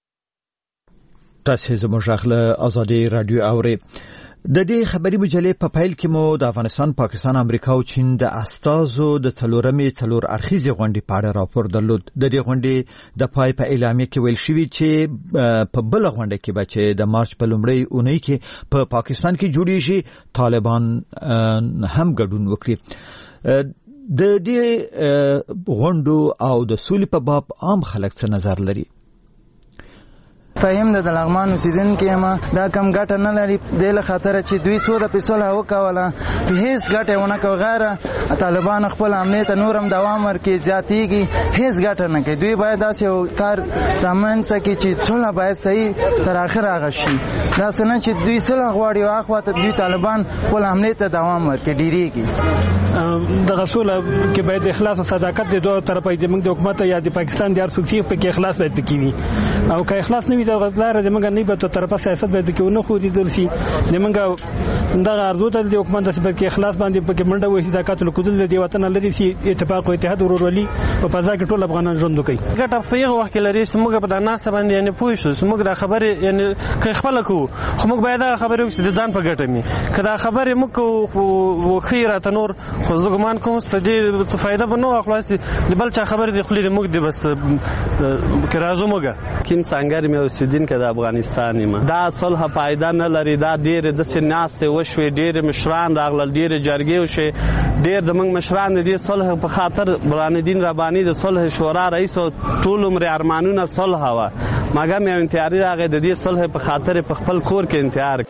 تاسې زموږ غږ له ازادي راډیو اورئ. د دې خبري مجلې په پیل کې مو د افغانستان، پاکستان، امریکا او چین د استازو د څلورمې څلور اړخیزې غونډې په اړه راپور درلود. د دې غونډې د پای په اعلامیه کې ویل شوي چې په بله غونډه کې به چې د مارچ په لومړۍ اونۍ کې په پاکستان کې جوړیږي طالبان هم ګډون وکړي. د دې غونډو او د سولې په باب عام خلک څه نظر لري؟ فهم د لغمان اوسیدونکي ما دا کم ګټه نه لري د له خاطر چې دوی څو د پیسو وکوله په هیڅ ګټه ونه کو غیره طالبان خپل عملیات نورم دوام ورکړي زیاتېږي هیڅ ګټه نه کوي. دوی باید داسې کار رامنځته کړي چې ټول باید صحیح تر اخر هغه شي. دا څنګه چې دوی صلح غواړي او اخوا ته دوی طالبان خپل عملیات دوام ورکړي ډیریږي. د غسول کې باید اخلاص او صداقت د دوه طرفه د موږ د حکومت یا د پاکستان د ارسوسی په کې اخلاص باید وکړي او که اخلاص نه وي د غلار د موږ نه په طرفه سیاست باید وکړو نه خو دي درسي د موږ دغه ارزو ته د حکومت د سبب کې اخلاص باندې په کې منډه وې صداقت له کوزل د وطن لري سي اتفاق او اتحاد ورورولي په فضا کې ټول افغانان ژوند کوي. ګټه په یو وخت کې لري چې موږ په دغه ناس باندې یعنی پوه شو چې موږ د خبرې یعنی که خپل کو خو موږ باید دا خبرې وکړو د ځان په ګټه می کدا خبرې موږ خو خیره تنور خو زګمان کوم په دې څه فائدہ بنو خلاص د بل چا خبرې د خپل موږ د بس کې راځو موږ کیم څنګه مې اوسیدین کې د افغانستان ما دا صلح فائدہ نه لري. دا ډېر د سناس وشوي ډېر مشران راغلل ډېر جرګې وشي ډېر د موږ مشران د صلح په خاطر برهان الدین رباني د صلح شورا رئیس او ټول عمر ارمانونه صلح وا مګر مې انتحاري راغی د دې صلح په خاطر په خپل کور کې انتحار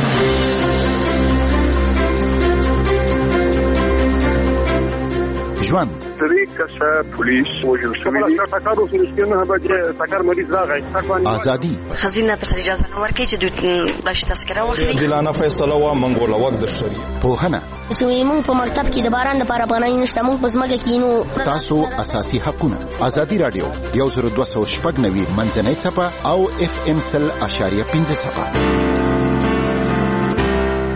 ژوند درې کسه پولیس وژل شوي دي. ټکر وسو نه به ټکر مریض راغی. ازادي خزینه پر اجازه نه ورکړي چې دوی باش تذکره واخلي. دلانه فیصله وا منګوله وخت د شری پوهنه زموږ په مکتب کې د باران د لپاره پناه نشته. موږ په ځمکه کې نو تاسو اساسي حقونه. ازادي رادیو یو زر دوه سوه شپږ نوي منځنۍ څپه او اف ام سل اشاریه پنځه څپه.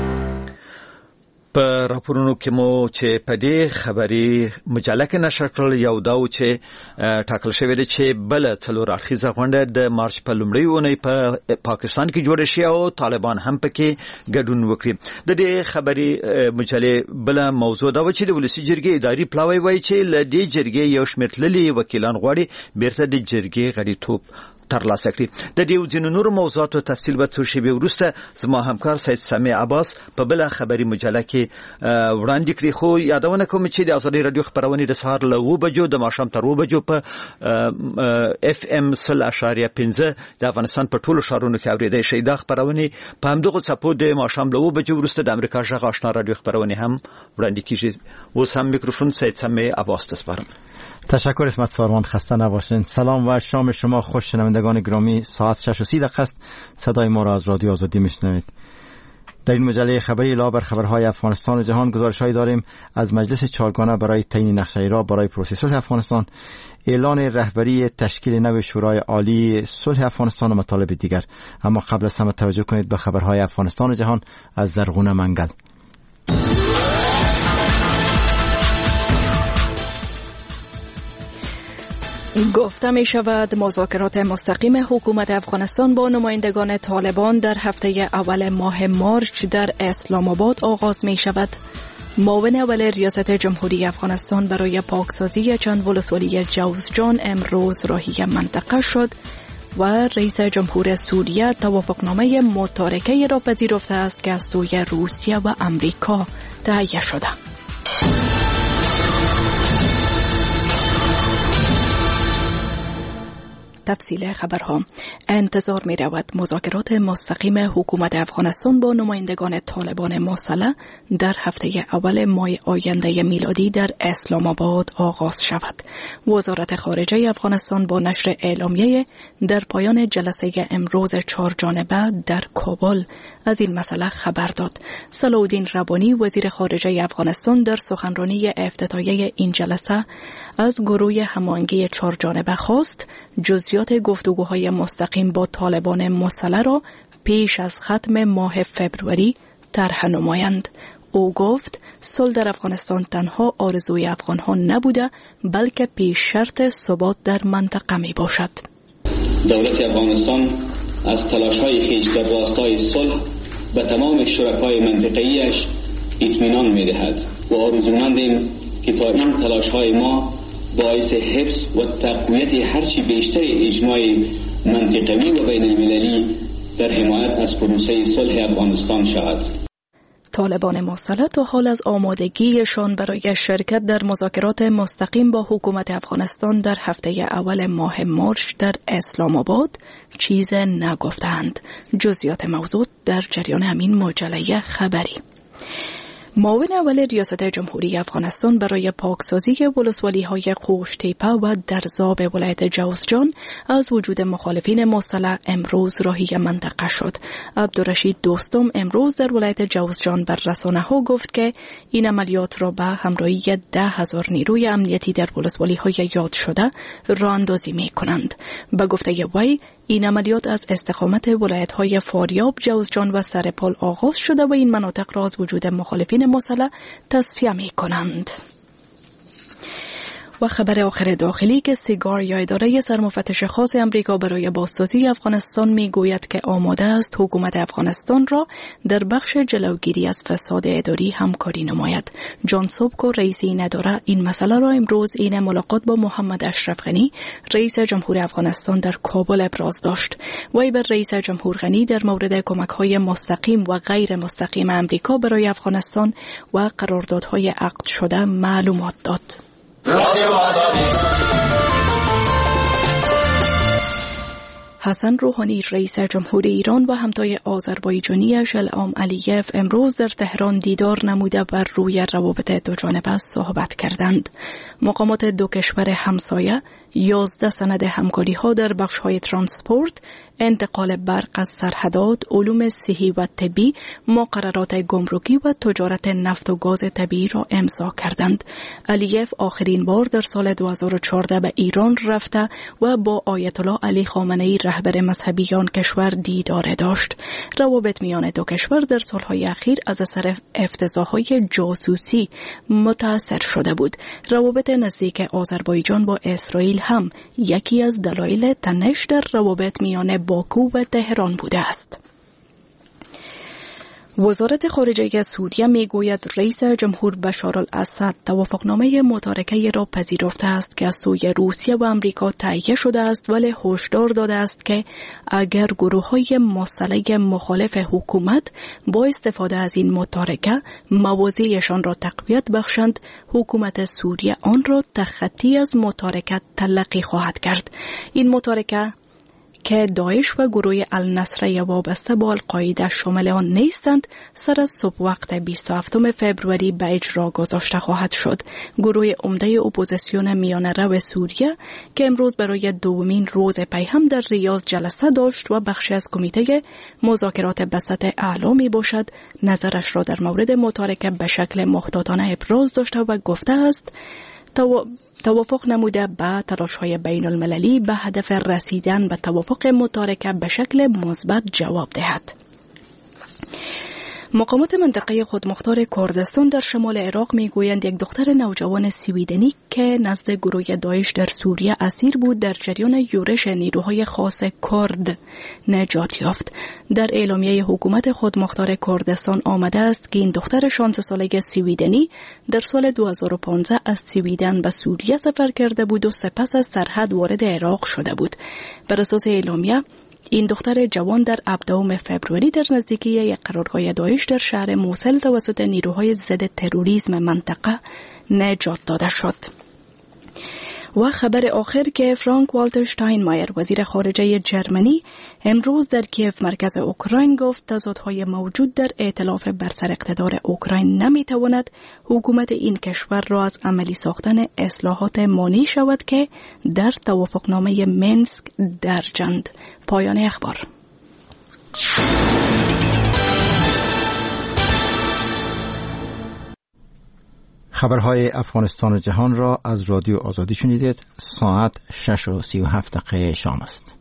په راپورونو کې مو چې په دې خبري مجله کې نشر کړل یو دا چې ټاکل شوی دی چې بل څلور اړخیزه غونډه د مارچ په لومړۍ اونۍ په پاکستان کې جوړه شي او طالبان هم پکې ګډون وکړي. د دې خبري مجلې بل موضوع دا و چې د ولسی جرګې اداري پلاوی وایي چې ل دې جرګې یو شمېر تللي وکیلان غواړي بیرته د جرګې غړیتوب ترلاسه کړي. د دې ځینو نورو موضوعاتو تفصیل به څو شېبې وروسته زما همکار سید سمیع عباس په بل خبري مجله کې وړاندې کړي. خو یادونه کوم چې د ازادي رادیو خبرونه د سهار له اوه بجو د ماښام تر اوه بجو په اف ام صفر اشاریه پنځه د افغانستان په ټولو ښارونو کې اورېدای شئ. دا خبرونه په همدغه څپو د ماښام له اوه بجو وروسته د امریکا غږ آشنا رادیو خبرونه هم وړاندې کیږي. اوس هم میکروفون سید سمیع عباس ته سپارم. تشکر اسمت سارمان، خسته نباشین. سلام و شام شما خوش. شنوندگان گرامی، ساعت شش و سی دقیقه است. صدای ما را از رادیو آزادی میشنوید. در این مجله خبری علاوه بر خبرهای افغانستان و جهان گزارش‌هایی داریم از مجلس چهارگانه برای تعیین نقشه را برای پروسه صلح افغانستان، اعلان رهبری تشکیل نو شورای عالی صلح افغانستان و مطالب دیگر. اما قبل از همه توجه کنید به خبرهای افغانستان و جهان از زرغونه منگل. گفته می شود مذاکرات مستقیم حکومت افغانستان با نمایندگان طالبان در هفته اول ماه مارچ در اسلام آباد آغاز می شود. معاون اول ریاست جمهوری افغانستان برای پاکسازی چند ولسوالی جوزجان امروز راهی منطقه شد و رئیس جمهور سوریه توافقنامه متارکه را پذیرفته است که از سوی روسیه و امریکا تهیه شده. تفصیل خبرها. انتظار می رود مذاکرات مستقیم حکومت افغانستان با نمایندگان طالبان مسلح در هفته اول ماه آینده میلادی در اسلام آباد آغاز شود. وزارت خارجه افغانستان با نشر اعلامیه در پایان جلسه امروز چهار جانبه در کابل از این مسئله خبر داد. صلاح الدین ربانی وزیر خارجه افغانستان در سخنرانی افتتاحیه این جلسه از گروه هماهنگی چهار جانبه خواست جزئیات گفتگوهای مستقیم با طالبان مسلح را پیش از ختم ماه فبروری طرح نمایند. او گفت صلح در افغانستان تنها آرزوی افغانها نبوده بلکه پیش شرط ثبات در منطقه می باشد. دولت افغانستان از تلاش‌های خویش در راستای صلح به تمام شرکای منطقه‌ایش اطمینان می‌دهد و آرزومندیم که تا این تلاش‌های ما باعث حفظ و تقویت هرچی بیشتر اجماع منطقوی و بین المللی در حمایت از پروسه صلح افغانستان شود. طالبان مسلح تا حال از آمادگیشان برای شرکت در مذاکرات مستقیم با حکومت افغانستان در هفته اول ماه مارچ در اسلام آباد چیز نگفتند. جزئیات موضوع در جریان همین مجله خبری. معاون اول ریاست جمهوری افغانستان برای پاکسازی ولسوالی‌های قوش‌تیپه و درزاب ولایت جوزجان از وجود مخالفین مسلح امروز راهی منطقه شد. عبدالرشید دوستم امروز در ولایت جوزجان بر رسانه‌ها گفت که این عملیات را به همراهی ده هزار نیروی امنیتی در ولسوالی‌های یاد شده راه اندازی می‌کنند. به گفته وی این عملیات از استقامت ولایت‌های فاریاب، جوزجان و سرپال آغاز شده و این مناطق را از وجود مخالفین مسلح تصفیه می‌کنند. و خبر آخر داخلی که سیگار یا اداره سرمفتش خاص امریکا برای بازسازی افغانستان میگوید که آماده است حکومت افغانستان را در بخش جلوگیری از فساد اداری همکاری نماید. جان سوبکو رئیس این اداره این مسئله را امروز این ملاقات با محمد اشرف غنی رئیس جمهور افغانستان در کابل ابراز داشت. وی بر رئیس جمهور غنی در مورد کمک‌های مستقیم و غیر مستقیم امریکا برای افغانستان و قراردادهای عقد شده معلومات داد. حسن روحانی رئیس جمهور ایران و همتای آذربایجانیش الهام علیف امروز در تهران دیدار نموده بر روی روابط دوجانبه صحبت کردند. مقامات دو کشور همسایه یازده سند همکاری ها در بخش های ترانسپورت، انتقال برق از سرحدات، علوم صحی و طبی، مقررات گمرکی و تجارت نفت و گاز طبیعی را امضا کردند. علیف آخرین بار در سال دو هزار و چهارده به ایران رفته و با آیت الله علی خامنه‌ای رهبر مذهبی آن کشور دیدار داشت. روابط میان دو کشور در سالهای اخیر از اثر افتضاح‌های جاسوسی متاثر شده بود. روابط نزدیک آذربایجان با اسرائیل هم یکی از دلایل تنش در روابط میان باکو و تهران بوده است. وزارت خارجه سوریه میگوید رئیس جمهور بشار الاسد توافقنامه متارکه را پذیرفته است که از سوی روسیه و آمریکا تهیه شده است، ولی هشدار داده است که اگر گروه‌های مسلح مخالف حکومت با استفاده از این متارکه موازیشان را تقویت بخشند، حکومت سوریه آن را تخطی از متارکه تلقی خواهد کرد. این متارکه که داعش و گروه النصره وابسته با القاعده شامل آن نیستند، سر از صبح وقت بیست و هفتم فوریه به اجرا گذاشته خواهد شد. گروه عمده اپوزیسیون میانه رو سوریه که امروز برای دومین روز پی هم در ریاض جلسه داشت و بخشی از کمیته مذاکرات به سطح اعلی می باشد، نظرش را در مورد متارکه به شکل محتاطانه ابراز داشته و گفته است توافق نموده به تلاش‌های بین المللی به هدف رسیدن به توافق متارکه به شکل مثبت جواب دهد. مقامات منطقه خودمختار کردستان در شمال عراق میگویند یک دختر نوجوان سویدنی که نزد گروه داعش در سوریه اسیر بود در جریان یورش نیروهای خاص کرد نجات یافت. در اعلامیه حکومت خودمختار کردستان آمده است که این دختر شانزده ساله سویدنی در سال دو هزار و پانزده از سویدن به سوریه سفر کرده بود و سپس از سرحد وارد عراق شده بود. بر اساس اعلامیه این دختر جوان در هفدهم فوریه در نزدیکی یک قرارگاه داعش در شهر موصل توسط نیروهای ضد تروریسم منطقه نجات داده شد. و خبر آخر که فرانک والتر شتاینمایر وزیر خارجه جرمنی امروز در کیف مرکز اوکراین گفت تضادهای موجود در ائتلاف بر سر اقتدار اوکراین نمیتواند حکومت این کشور را از عملی ساختن اصلاحات مانع شود که در توافقنامه منسک درجند. پایان اخبار. خبرهای افغانستان و جهان را از رادیو آزادی شنیدید. ساعت شش و سی و هفت دقیقه شام است.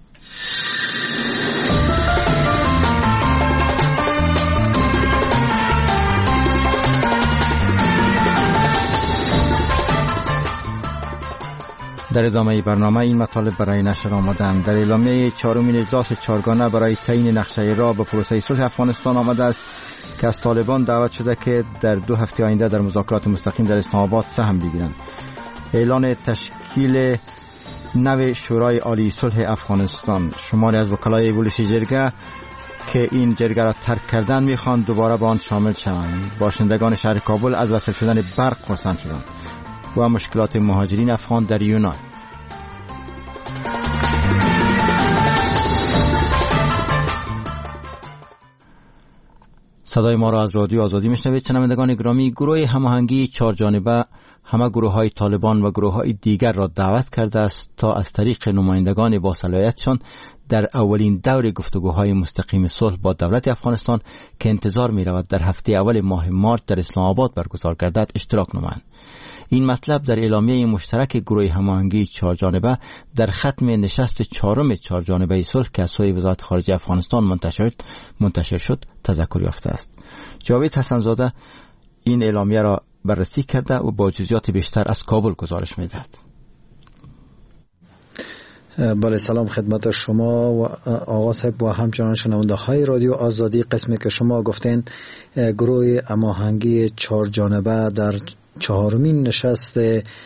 در ادامه برنامه این مطالب برای نشر آمدند. در اعلامیه چهارمین اجلاس چهارگانه برای تعیین نقشه راه به پروسه صلح افغانستان آمده است که از طالبان دعوت شده که در دو هفته آینده در مذاکرات مستقیم در اسلام آباد سهم بگیرند. اعلان تشکیل نو شورای عالی صلح افغانستان. شماری از وکلای پلیس جرگه که این جرگه را ترک کردن میخوان دوباره به آن شامل شوند. باشندگان شهر کابل از وصل شدن برق خرسند شدند. و مشکلات مهاجرین افغان در یونان. صدای ما را از رادیو آزادی میشنوید. شنوندگان گرامی، گروه هماهنگی چهار جانبه همه گروه‌های طالبان و گروه‌های دیگر را دعوت کرده است تا از طریق نمایندگان با صلاحیتشان در اولین دور گفتگوهای مستقیم صلح با دولت افغانستان که انتظار می‌رود در هفته اول ماه مارس در اسلام آباد برگزار گردد اشتراک نمایند. این مطلب در اعلامیه مشترک گروه هماهنگی چهار جانبه در ختم نشست چهارم چهار جانبه صلح که از سوی وزارت خارجه افغانستان منتشر منتشر شد تذکر یافته است. جاوید حسن‌زاده این اعلامیه را بررسی کرده و با جزئیات بیشتر از کابل گزارش می‌دهد. بله، سلام خدمت شما و آقا صاحب و همچنان شنونده های رادیو آزادی. قسمی که شما گفتین گروه هماهنگی چهار جانبه در چهارمین نشست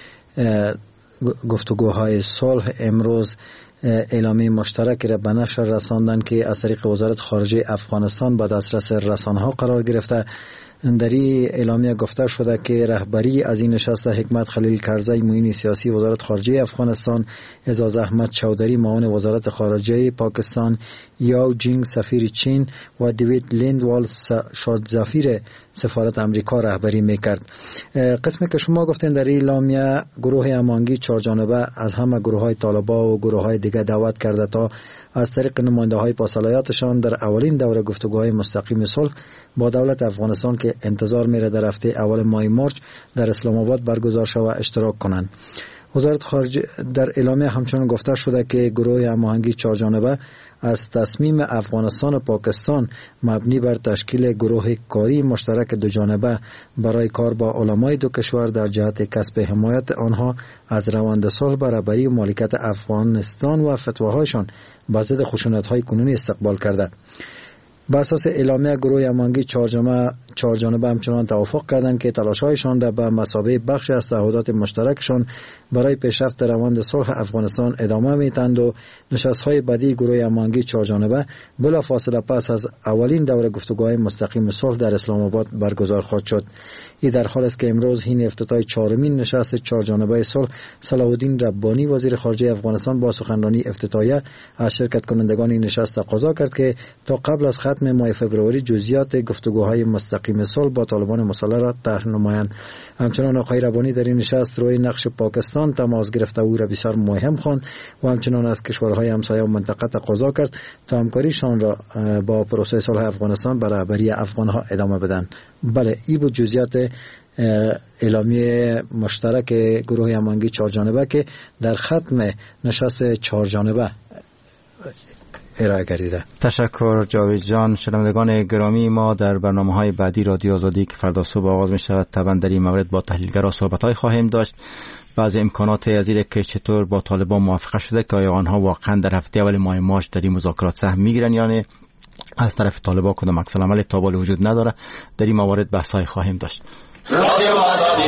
گفتگوهای صلح امروز اعلامیه مشترک را به نشر رساندن که از طریق وزارت خارجه افغانستان به دسترس رسانه‌ها قرار گرفته در این اعلامیه گفته شده که رهبری از این نشست حکمت خلیل کرزی معین سیاسی وزارت خارجه افغانستان، اعزاز احمد چودری معاون وزارت خارجه پاکستان، یاو جینگ سفیر چین و دیوید لیندوال شادزفیر سفارت امریکا رهبری میکرد. قسمی که شما گفتین در این اعلامیه گروه هماهنگی چهار جانبه از همه گروه های طالبان و گروه های دیگه دعوت کرده تا از طریق نماینده های باصلاحیتشان در اولین دوره گفتگوهای مستقیم صلح با دولت افغانستان که انتظار میره در هفته اول ماه مارچ در اسلام آباد برگزار شود اشتراک کنند. وزارت خارجه در اعلامیه همچنان گفته شده که گروه هماهنگی چهار جانبه از تصمیم افغانستان و پاکستان مبنی بر تشکیل گروه کاری مشترک دو جانبه برای کار با علمای دو کشور در جهت کسب حمایت آنها از روند صلح برابری و مالکیت افغانستان و فتواهایشان با ضد خشونت‌های کنونی استقبال کرده. بر اساس اعلامیه گروه هماهنگی چهار جانبه چهار جانبه همچنان توافق کردند که تلاش‌هایشان را به مثابه بخش از تعهدات مشترکشان برای پیشرفت در روند صلح افغانستان ادامه می‌دهند و نشست‌های بعدی گروه هماهنگی چهار جانبه بلافاصله پس از اولین دوره گفتگوهای مستقیم صلح در اسلام آباد برگزار خواهد شد. این در حالی است که امروز این افتتاح چهارمین نشست چهار جانبه صلح صلاح الدین ربانی وزیر خارجه افغانستان با سخنرانی افتتاحیه از شرکت کنندگان این نشست تقاضا کرد که تا قبل از ختم ماه فوریه جزئیات گفتگوهای مستقیم صلح با طالبان مسلح را طرح نمایند. همچنان آقای ربانی در این نشست روی نقش پاکستان تماس گرفته او را بسیار مهم خواند و همچنان از کشورهای همسایه و منطقه تقاضا کرد تا همکاریشان را با پروسه صلح افغانستان به رهبری افغانها ادامه بدهند. بله، این بود جزئیات اعلامیه مشترک گروه هماهنگی چهار جانبه که در ختم نشست چهار جانبه ارائه گردیده. تشکر جاوید جان. شنوندگان گرامی، ما در برنامه‌های بعدی رادیو آزادی که فردا صبح آغاز می‌شود طبعا در این مورد با تحلیلگران صحبت‌های خواهیم داشت. بعضی امکانات از این که چطور با طالبان موافقه شده که آیا آنها واقعا در هفته اول ماه مارچ در این مذاکرات سهم می‌گیرن یا نه، از طرف طالبان کدام عکس العمل تابال وجود نداره. در این موارد بحث‌های خواهیم داشت. رادیو آزادی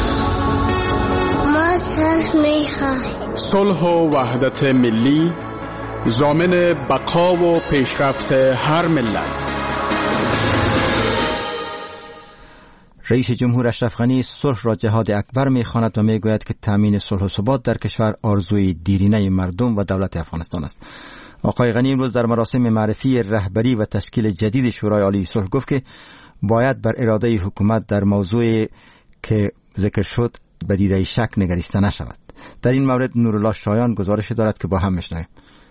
ما صلح می‌خواهیم. صلح و وحدت ملی ضامن بقا و پیشرفت هر ملت. رئیس جمهور اشرف غنی صلح را جهاد اکبر می‌خواند و می‌گوید که تامین صلح و ثبات در کشور آرزوی دیرینه مردم و دولت افغانستان است. آقای غنی امروز در مراسم معرفی رهبری و تشکیل جدید شورای عالی صلح گفت که باید بر اراده حکومت در موضوع که ذکر شد به دیده شک نگریسته نشود. در این مورد نورالله شایان گزارش دارد که با هم میشنویم.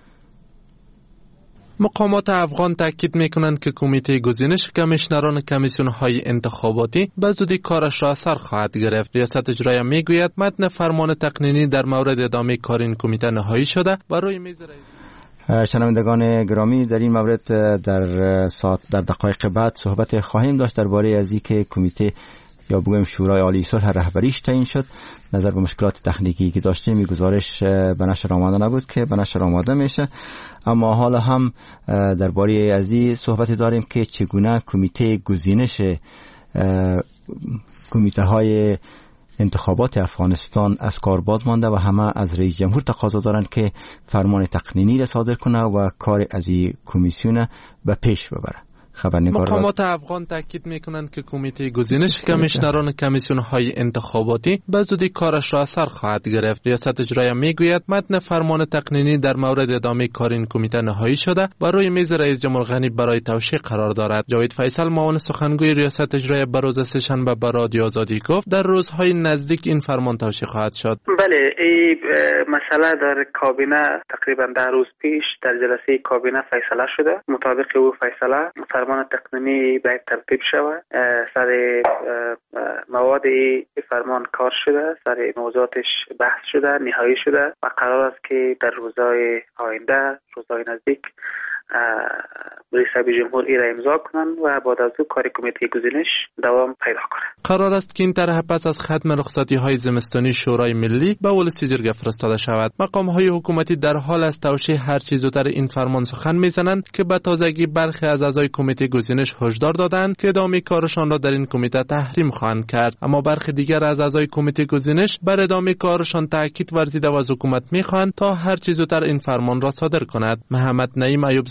مقامات افغان تاکید میکنند که کمیته گزینش کمیشنران کمیسیون های انتخاباتی به زودی کارش را سر خواهد گرفت. ریاست اجرایی میگوید متن فرمان تقنینی در مورد ادامه کار این کمیته نهایی شده و روی میز رئیس. شنوندگان گرامی، در این مورد در ساعت در دقایق بعد صحبت خواهیم داشت درباره از اینکه کمیته یا بگویم شورای عالی صلح رهبریش تعیین شد. نظر به مشکلات تکنیکی که داشتیم گزارش به نشر آماده نبود که به نشر آماده میشه، اما حالا هم درباره از این صحبت داریم که چگونه کمیته گزینش کمیته های انتخابات افغانستان از کار باز مانده و همه از رئیس جمهور تقاضا دارند که فرمان تقنینی را صادر کنه و کار از این کمیسیون به پیش ببره. مقامات افغان تاکید میکنند که کمیته گزینش کمیشنران کمیسیون های انتخاباتی به زودی کارش را سر خواهد گرفت. ریاست اجرایی میگوید متن فرمان تقنینی در مورد ادامه کار این کمیته نهایی شده و روی میز رئیس جمهور غنی برای توشیح قرار دارد. جاوید فیصل معاون سخنگوی ریاست اجرایی به روز سه‌شنبه به رادیو آزادی گفت در روزهای نزدیک این فرمان توشیح خواهد شد. بله، این مسئله در کابینه تقریبا ده روز پیش در جلسه کابینه فیصله شده. مطابق او فیصله فرمان تقنینی باید ترتیب شود. سر مواد فرمان کار شده، سر موضوعاتش بحث شده، نهایی شده و قرار است که در روزهای آینده، روزهای نزدیک رئیس جمهور ای را امضا کنند و بعد از او کار کمیته گزینش دوام پیدا کنه. قرار است که این طرح پس از ختم رخصتی های زمستانی شورای ملی به ولسی جرگه فرستاده شود. مقام های حکومتی در حال از توشیح هر چه زودتر این فرمان سخن میزنند که به تازگی برخی از اعضای کمیته گزینش هشدار دادند که ادامه کارشان را در این کمیته تحریم خواهند کرد، اما برخی دیگر از اعضای کمیته گزینش بر ادامه کارشان تاکید ورزیده و از حکومت میخواهند تا هر چه زودتر این فرمان را صادر کند. محمد نعیم ایوب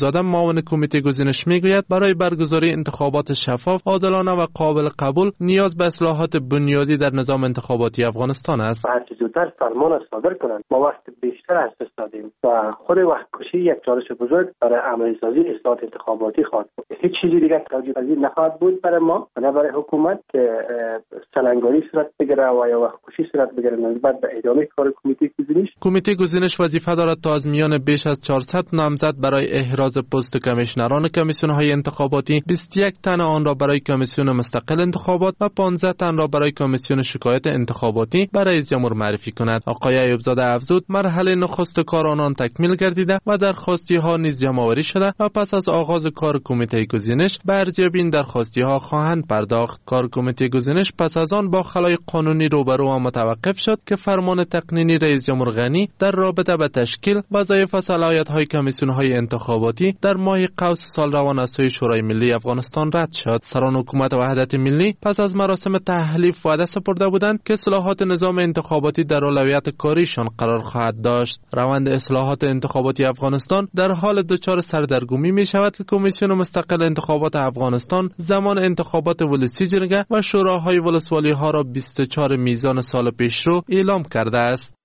زاده معاون کمیته گزینش میگوید برای برگزاری انتخابات شفاف، عادلانه و قابل قبول نیاز به اصلاحات بنیادی در نظام انتخاباتی افغانستان است. هر چه زودتر فرمان را صادر کنند. ما وقت بیشتر از دست دادیم و خود وقت کشی یک چالش بزرگ برای عملی سازی اصلاحات انتخاباتی خواهد بود. هیچ چیزی دیگر توجیه پذیر نخواهد بود برای ما و نه برای حکومت که سلنگاری صورت بگیره و یا وقت کشی صورت بگیره نسبت به ادامه کار کمیته گزینش. کمیته گزینش وظیفه دارد تا از میان بیش از چهارصد نامزد برای احراز پست کمیشنران کمیسیون‌های انتخاباتی، بیست و یک تن آن را برای کمیسیون مستقل انتخابات و پانزده تن را برای کمیسیون شکایت انتخاباتی برای رئیس جمهور معرفی کند. آقای ایوب زاده افزود مرحله نخست کار آنان تکمیل گردیده و درخواستی ها نیز جمع‌آوری شده و پس از آغاز کار کمیته گزینش به ارزیابی این درخواستی ها خواهند پرداخت. کار کمیته گزینش پس از آن با خلای قانونی روبرو و متوقف شد که فرمان تقنینی رئیس جمهور غنی در رابطه به تشکیل وظایف و صلاحیت‌های کمیسیون‌های انتخاباتی در ماه قوس سال روان از سوی شورای ملی افغانستان رد شد. سران حکومت وحدت ملی پس از مراسم تحلیف وعده سپرده بودند که اصلاحات نظام انتخاباتی در اولویت کاریشان قرار خواهد داشت. روند اصلاحات انتخاباتی افغانستان در حال دچار سردرگمی می شود که کمیسیون مستقل انتخابات افغانستان زمان انتخابات ولسی جرگه و شوراهای ولسوالی ها را بیست و چهارم میزان سال پیشرو اعلام کرده است.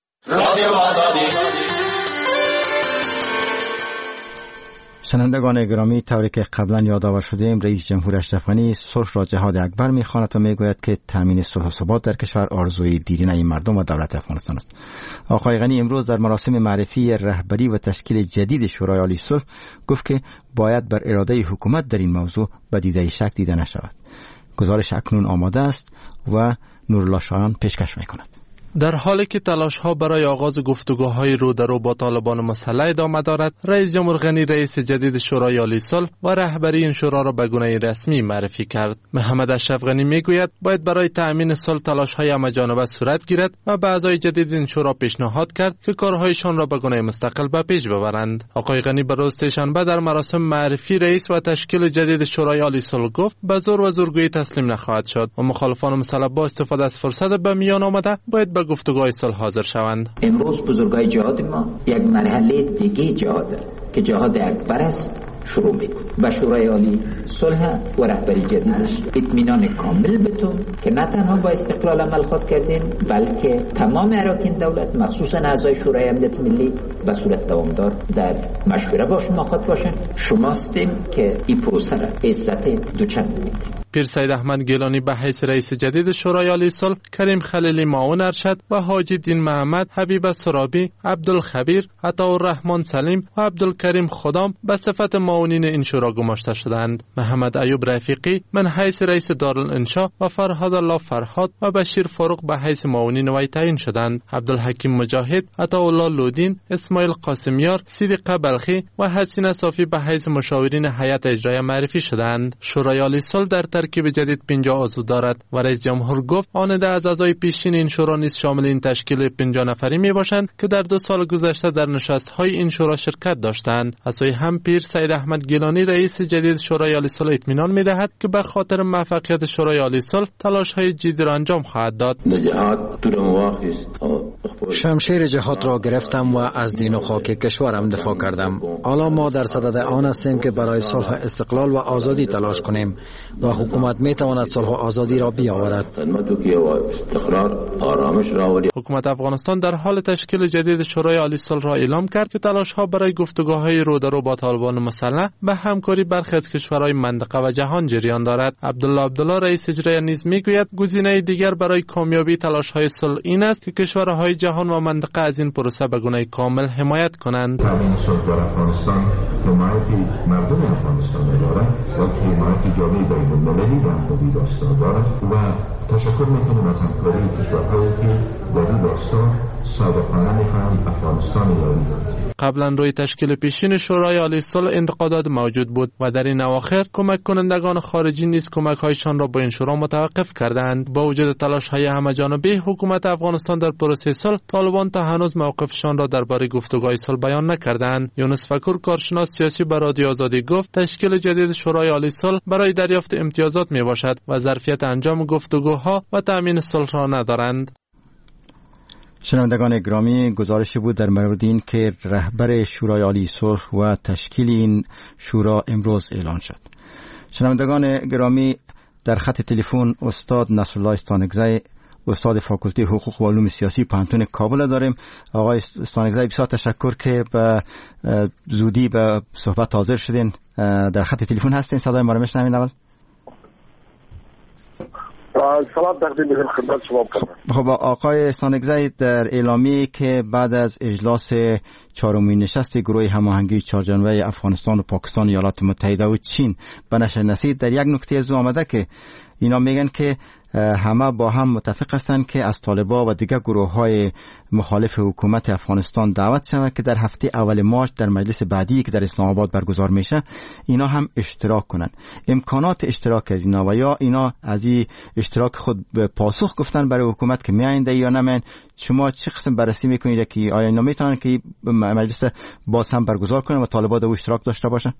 شنوندگان گرامی، طوری که قبلا یادآور شدیم، رئیس جمهور اشرف غنی صلح را جهاد اکبر می‌خواند و میگوید که تامین صلح و ثبات در کشور آرزوی دیرینه مردم و دولت افغانستان است. آقای غنی امروز در مراسم معرفی رهبری و تشکیل جدید شورای عالی صلح گفت که باید بر اراده حکومت در این موضوع به دیده شک دیده نشود. گزارش اکنون آماده است و نورالله شایان پیشکش می‌کند. در حالی که تلاش‌ها برای آغاز گفتگوهای رو در رو با طالبان مسلح ادامه دارد، رئیس جمهور غنی رئیس جدید شورای عالی صلح و رهبری این شورا را به گونه رسمی معرفی کرد. محمد اشرف غنی میگوید باید برای تأمین صلح تلاش‌های همه‌جانبه صورت گیرد و به اعضای جدید این شورا پیشنهاد کرد که کارهایشان را به گونه مستقل به پیش ببرند. آقای غنی به روز سه‌شنبه در مراسم معرفی رئیس و تشکیل جدید شورای عالی صلح گفت به زور و زورگویی تسلیم نخواهد شد و مخالفان مسلح با استفاده از فرصت به میان آمده باید به گفتگوهای صلح حاضر شوند. امروز بزرگای جهاد ما یک مرحله دیگه جهاد که جهاد اکبر است شروع میکنه. و شورای عالی صلح و رهبری جدیدش اطمینان کامل بتون که نه تنها با استقلال عمل خود کردین بلکه تمام اراکین دولت مخصوصا اعضای شورای امنیت ملی به صورت دوامدار در مشوره با شما خود باشن. شماستین که این پروسه را عزت دوچند میدید. پیر سید احمد گیلانی به حیث رئیس جدید شورای عالی صلح، کریم خلیلی معاون ارشد و حاجی دین محمد، حبیب سرابی، عبدالخبیر، عطاالرحمن سلیم و عبدالکریم خدام به صفت معاونین این شورا گماشته شدند. محمد ایوب رفیقی من حیث رئیس دارالانشا و فرهاد الله فرهاد و بشیر فاروق به حیث معاونین وی تعیین شدند. عبدالحکیم مجاهد، عطاالله لودین، اسماعیل قاسمیار، صدیقه بلخی و حسینه صافی به حیث مشاورین هیئت اجرایی معرفی شدند. شورای عالی صلح در ترکیب جدید پنجاه عضو دارد و رئیس جمهور گفت آن از اعضای پیشین این شورا نیز شامل این تشکیل پنجاه نفری می باشند که در دو سال گذشته در نشست‌های این شورا شرکت داشتند. از سوی هم پیر سید احمد گیلانی رئیس جدید شورای عالی صلح اطمینان می‌دهد که به خاطر موفقیت شورای عالی صلح تلاش‌های جدی را انجام خواهد داد. شمشیر جهاد را گرفتم و از دین و خاک کشورم دفاع کردم. حالا ما در صدد آن هستیم که برای صلح، استقلال و آزادی تلاش کنیم و حکومت می تواند صلح و آزادی را بیاورد. حکومت افغانستان در حال تشکیل جدید شورای عالی صلح را اعلام کرد که تلاش‌ها برای گفتگوهای رو در رو با طالبان مسلح به همکاری برخی از کشورهای منطقه و جهان جریان دارد. عبدالله عبدالله رئیس اجرایی نیز میگوید گزینه دیگر برای کامیابی تلاش‌های صلح این است که کشورهای جهان و منطقه از این پروسه به گونه کامل حمایت کنند. تامین صلح در افغانستان حمایت مردم افغانستان دارد و حمایت جامعه بین‌المللی در این داستان دارد و تشکر میکنم از همکاری کشورهایی که در این داستان صادقانه میخواهند افغانستان یاری کنند. قبلا روی تشکیل پیشین شورای عالی صلح انتقادات موجود بود و در این اواخر کمک کنندگان خارجی نیز کمک‌هایشان را با این شورا متوقف کردند. با وجود تلاش‌های همه‌جانبه حکومت افغانستان در پروسه صلح، طالبان تا هنوز موقفشان را درباره گفتگوهای صلح بیان نکردند. یونس فکور کارشناس سیاسی به رادیو آزادی گفت تشکیل جدید شورای عالی صلح برای دریافت امتیازات میباشد و ظرفیت انجام گفتگوها و تامین صلح را ندارند. شنوندگان گرامی، گزارشی بود در مورد این که رهبر شورای عالی صلح و تشکیل این شورا امروز اعلان شد. شنوندگان گرامی، در خط تلفن استاد نصرالله استانکزی، استاد فاکولته حقوق و علوم سیاسی پانتون کابل داریم. آقای استانکزی، بسیار تشکر که به زودی به صحبت حاضر شدین. در خط تلفن هستین، صدای ما رو میشنوین؟ اول سلام تقدیم می‌کنم خدمت شما. خب آقای استانکزی، در اعلامیه‌ای که بعد از اجلاس چهارمین نشست گروه هماهنگی چهارجانبه افغانستان و پاکستان، ایالات متحده و چین به نشر رسید، در یک نکته از آمده که اینا میگن که همه با هم متفق هستند که از طالبان و دیگر گروه های مخالف حکومت افغانستان دعوت شود که در هفته اول مارچ در مجلس بعدی که در اسلام آباد برگزار میشه اینا هم اشتراک کنند. امکانات اشتراک از اینا و یا اینا از این اشتراک خود پاسخ گفتن برای حکومت که میآینده یا نه، شما چه قسم بررسی میکنید که آیا اینا میتونن که مجلس باز هم برگزار کنن و طالبان در اشتراک داشته باشن؟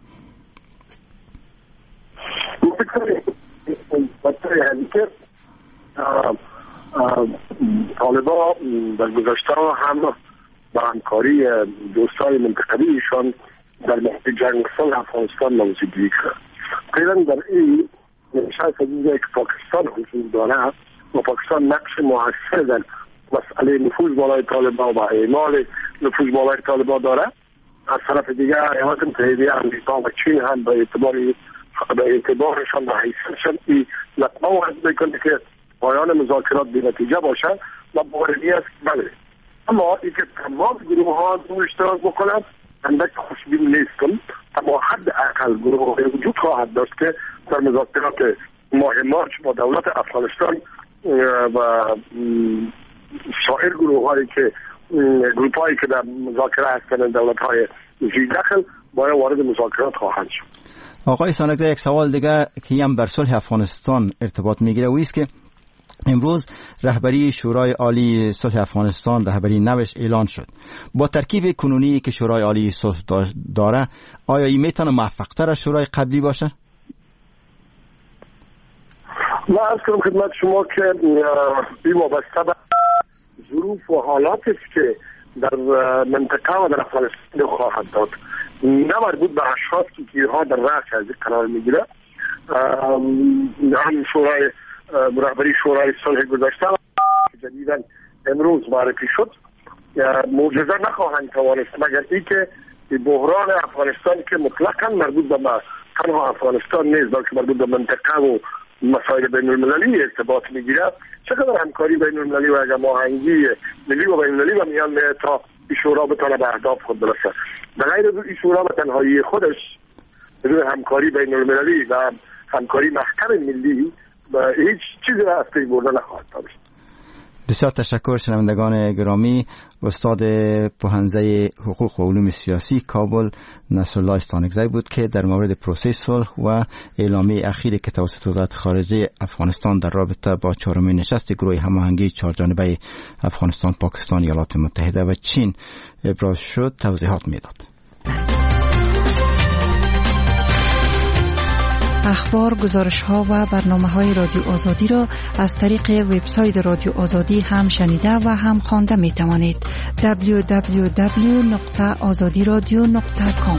طالبان در گذشته هم با همکاری دوستای منطقویشان در محیط جنگ صلح افغانستان موضوعی کرد. غیراً در این نشست دیگه که پاکستان حضور داره و پاکستان نقش موثر در مسئله نفوذ بالای طالبان و اعمال نفوذ بالای طالبان داره، از طرف دیگه ایالات متحده آمریکا و چین هم به اعتبار به اعتبارشان و حیثیتشان این لطمه وارد میکنه که پایان مذاکرات بی نتیجه باشه و باوری است. بله، اما این که تمام گروه ها دو اشتراک بکنند اندک خوشبین نیستم، اما حد اقل گروه های وجود خواهد داشت که در مذاکرات ماه مارچ با دولت افغانستان و سایر گروه هایی که گروپ هایی که در مذاکره هستند دولت های زی دخل باید وارد مذاکرات خواهند شد. آقای استانکزی، یک سوال دیگه که هم بر صلح افغانستان ارتباط میگیره و است که امروز رهبری شورای عالی صلح افغانستان، رهبری نوش اعلان شد. با ترکیب کنونی که شورای عالی صلح داره، آیا این میتونه موفق‌تر از شورای قبلی باشه؟ من عرض کنم خدمت شما که این وابسته به ظروف و حالاتی که در منطقه و در افغانستان خواهد داد، نه مربوط به اشخاص که گیرها در رأس از قرار میگیره. هم شورای رهبری شورای صلح گذشته که جدیداً امروز معرفی شد معجزه نخواهند توانست مگر اینکه بحران افغانستان که مطلقاً مربوط به تنها افغانستان نیست بلکه مربوط به منطقه و مسائل بین المللی ارتباط میگیره، چقدر همکاری بین المللی و هماهنگی ملی و بین المللی و میان تا این شورا بتونه به اهداف خود برسه. به غیر از این شورا به تنهایی خودش بدون همکاری بین المللی و همکاری محکم ملی هیچ چیزی را از پی برده نخواهد داشت. بسیار تشکر شنوندگان گرامی. استاد پوهنده حقوق و علوم سیاسی کابل نصرالله استانکزی بود که در مورد پروسه صلح و اعلامیه اخیری که توسط وزارت خارجه افغانستان در رابطه با چهارمین نشست گروه هماهنگی چهارجانبه افغانستان، پاکستان، ایالات متحده و چین ابراز شد توضیحات میداد. اخبار، گزارش‌ها و برنامه‌های رادیو آزادی را از طریق وبسایت رادیو آزادی هم شنیده و هم خوانده می‌توانید. دبلیو دبلیو دبلیو نقطه آزادی رادیو نقطه کام.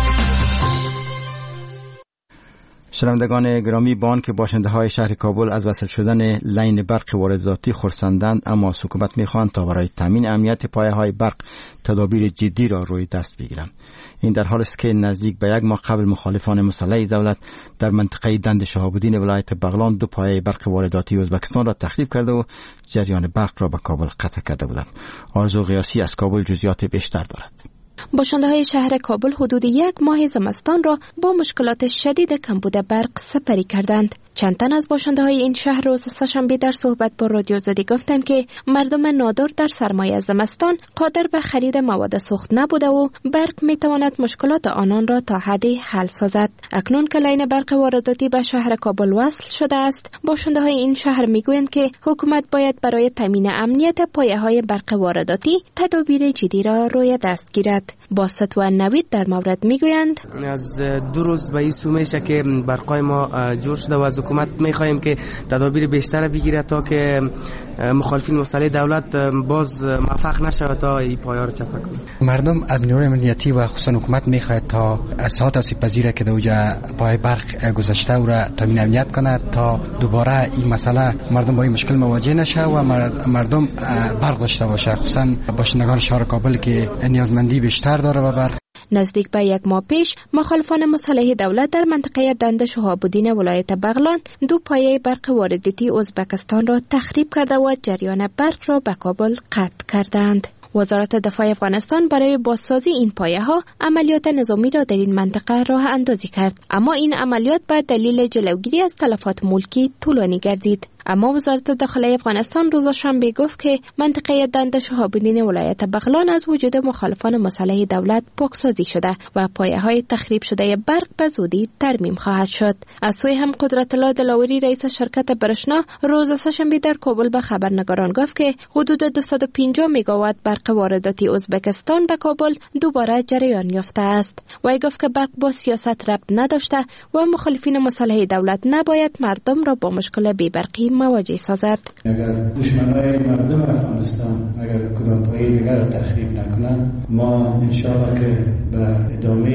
شنوندگان گرامی، بان که باشنده های شهر کابل از وصل شدن لین برق وارداتی خرسندند، اما حکومت میخواهند تا برای تامین امنیت پایه های برق تدابیر جدی را روی دست بگیرند. این در حالی است که نزدیک به یک ماه قبل مخالفان مسلح دولت در منطقه دند شهاب‌الدین ولایت بغلان دو پایه برق وارداتی ازبکستان را تخریب کرده و جریان برق را به کابل قطع کرده بودند. آرزو قیاسی از کابل جزئیات بیشتر دارد. باشنده های شهر کابل حدود یک ماه زمستان را با مشکلات شدید کمبود برق سپری کردند. چند تن از باشنده های این شهر روز سه‌شنبه در صحبت با رادیو آزادی گفتند که مردم نادار در سرمایه زمستان قادر به خرید مواد سوخت نبوده و برق می تواند مشکلات آنان را تا حدی حل سازد. اکنون که لین برق وارداتی به شهر کابل وصل شده است، باشنده های این شهر می گویند که حکومت باید برای تامین امنیت پایه های برق وارداتی تدابیر جدی را روی دست گیرد. دارند. باسط و نوید در مورد میگویند از دو روز به این سو میشه که برقای ما جور شده و از حکومت میخواهیم که تدابیر بیشتر بگیره تا که مخالفین مسلح دولت باز موفق نشود تا این پایه را چپه کنه. مردم از نیروی امنیتی و خصوصا حکومت میخواهد تا اصلاحات آسیب پذیره که دوجا پای برق گذشته او را تامین امنیت کند تا دوباره این مسئله مردم با این مشکل مواجه نشه و مردم برق داشته باشه، خصوصا باشندگان شهر کابل که نیازمندی بیشتر داره به برق. نزدیک به یک ماه پیش مخالفان مسلح دولت در منطقه دنده شهاب‌الدین ولایت بغلان دو پایه برق وارداتی ازبکستان را تخریب کرده و جریان برق را به کابل قطع کردند. وزارت دفاع افغانستان برای بازسازی این پایه ها عملیات نظامی را در این منطقه راه اندازی کرد، اما این عملیات به دلیل جلوگیری از تلفات ملکی طولانی گردید. اما وزارت داخلی افغانستان روز شنبه گفت که منطقه دنده شهاب‌الدین ولایت بغلان از وجود مخالفان مسلح دولت پاکسازی شده و پایه های تخریب شده برق به زودی ترمیم خواهد شد. از سوی هم قدرت الله دلاوری رئیس شرکت برشنا روز سه‌شنبه در کابل به خبرنگاران گفت که حدود دویست و پنجاه مگاوات برق وارداتی ازبکستان به کابل دوباره جریان یافته است. وی گفت که برق با سیاست ربط نداشته و مخالفین مسلح دولت نباید مردم را با مشکل بی‌برقی مواجه سازد. اگر دشمنای مردم افغانستان اگر کدام پایه دیگر تخریب نکنند، ما انشاءالله که به ادامه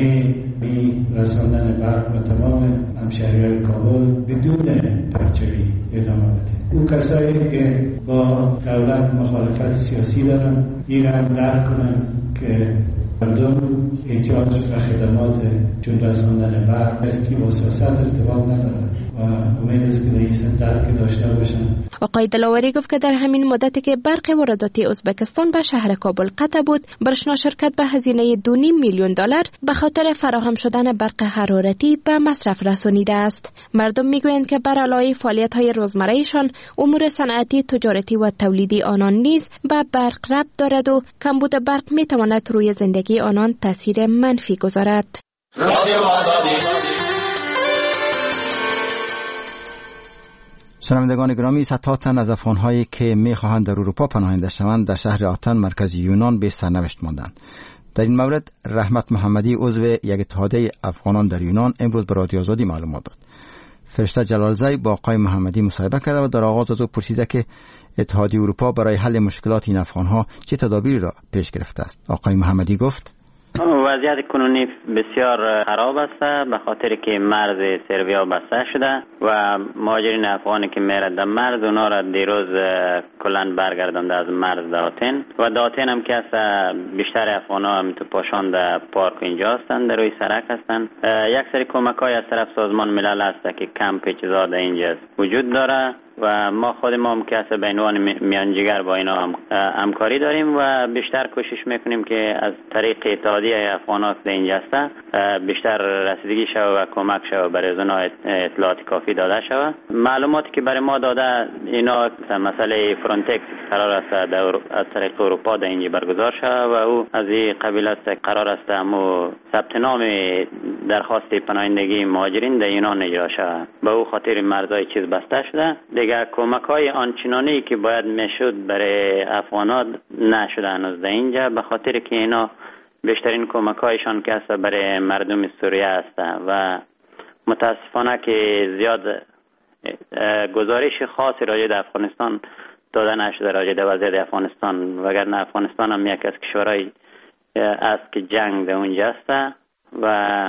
این رساندن برق و تمام همشهریان کابل بدون پرچوی ادامه بدیم. او کسایی که با دولت مخالفت سیاسی دارن این را درک کنن که مردم احتیاج به خدمات چون رساندن برق است که با سیاست ارتباط ندارد و امید است که این درک داشته باشند. آقای دلاوری گفت که در همین مدتی که برق وارداتی ازبکستان به شهر کابل قطع بود، برشنا شرکت به هزینه دو و نیم میلیون دلار به خاطر فراهم شدن برق حرارتی به مصرف رسانیده است. مردم میگویند که بر علاوه فعالیت‌های روزمره‌ایشان، امور صنعتی، تجارتی و تولیدی آنان نیز به برق ربط دارد و کمبود برق میتواند روی زندگی آنان تاثیر منفی گذارد. شنوندگان گرامی، صدها تن از افغان‌هایی که می‌خواهند در اروپا پناهنده شوند در شهر آتن مرکز یونان به سرنوشت ماندند. در این مورد رحمت محمدی عضو یک اتحادیه افغانان در یونان امروز به رادیو آزادی معلومات داد. فرشته جلالزی با آقای محمدی مصاحبه کرده و در آغاز از او پرسیده که اتحادیه اروپا برای حل مشکلات این افغان‌ها چه تدابیری را پیش گرفته است. آقای محمدی گفت: وضعیت کنونی بسیار خراب است به خاطر که مرز سربیا بسته شده و مهاجرین افغانی که میرد در مرز اونا را دیروز کلان برگردانده از مرز داتن و داتن هم که است بیشتر افغانا هم تو پاشان در پارک اینجا هستند، در روی سرک هستند. یک سری کمک های از طرف سازمان ملل است که کمپ چیزا در اینجا وجود داره و ما خود ما هم که است به عنوان میانجیگر با اینا هم همکاری داریم و بیشتر کوشش میکنیم که از طریق اتحادیه افغانات در اینجا است بیشتر رسیدگی شود و کمک شود برای اونا اطلاعات کافی داده شود. معلوماتی که برای ما داده اینا مسئله فرانتکس قرار است از طریق اروپا در اینجا برگزار شود و او از این قبیل است قرار است همو ثبت نام درخواست پناهندگی مهاجرین در یونان اجرا شود. به او خاطر مرزهای چیز بسته شده. دیگه کمک های آنچنانی که باید میشد برای افغانات نشده هنوز در اینجا به خاطر که اینا بیشترین کمک هایشان که است برای مردم سوریه است و متاسفانه که زیاد گزارش خاصی راجع به افغانستان داده نشده راجع به وضعیت افغانستان، وگرنه افغانستان هم یک از کشورهای است که جنگ در اونجا است و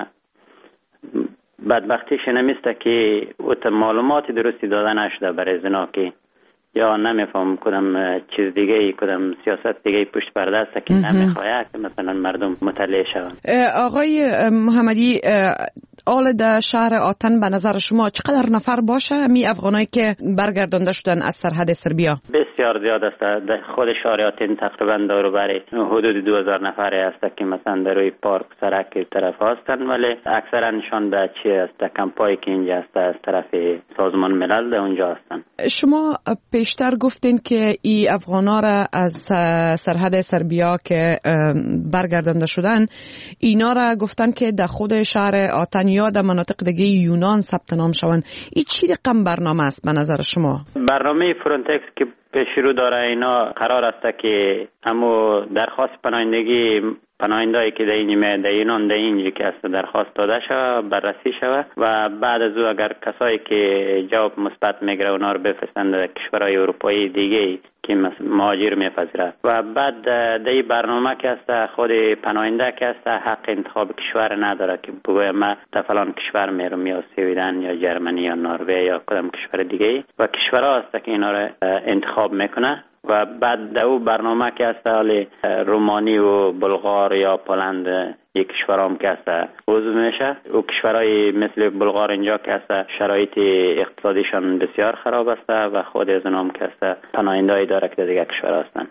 بدبختیش نمیسته که اوت معلومات درستی داده نشده برای زنا که یا نمیفهم کدام چیز دیگه کدام سیاست دیگه پشت پرده است که نمیخواد که مثلا مردم مطلع شوند. آقای محمدی، آل در شهر آتن به نظر شما چقدر نفر باشه می افغانایی که برگردانده شدن از سرحد سربیا؟ بسیار زیاد است. در خود شهر آتن تقریبا دور و بر حدود دو هزار نفر است که مثلا در روی پارک سرک طرف هستند، ولی اکثرا نشان به چی است کمپایی که اینجا است از طرف سازمان ملل در اونجا هستند. شما پیشتر گفتین که ای افغانا را از سرحد سربیا که برگردانده شدن اینا را گفتن که در خود شهر آتن یا در مناطق دیگه یونان ثبت نام شوند. این چی رقم برنامه است به نظر شما؟ برنامه فرانتکس که پیش رو داره اینا قرار است که همو درخواست پناهندگی پناهنده‌ای که در این در یونان در اینجا که است درخواست داده شود، بررسی شود و بعد از او اگر کسایی که جواب مثبت میگیره اونا رو بفرستند در کشورهای اروپایی دیگه که مهاجر میپذیره و بعد در این برنامه که است خود پناهنده که است حق انتخاب کشور نداره که بگوید ما تا فلان کشور میرم یا سویدن یا جرمنی یا نروژ یا کدام کشور دیگه و کشورها است که اینا رو انتخاب میکنه و بعد در او برنامه که است حال رومانی و بلغار یا پولند یک کشور هم که است عضو میشه. او کشورهای مثل بلغار اینجا که است شرایط اقتصادیشان بسیار خراب است و خود از اونها هم که است پناهنده‌ای داره که دیگه کشور هستند.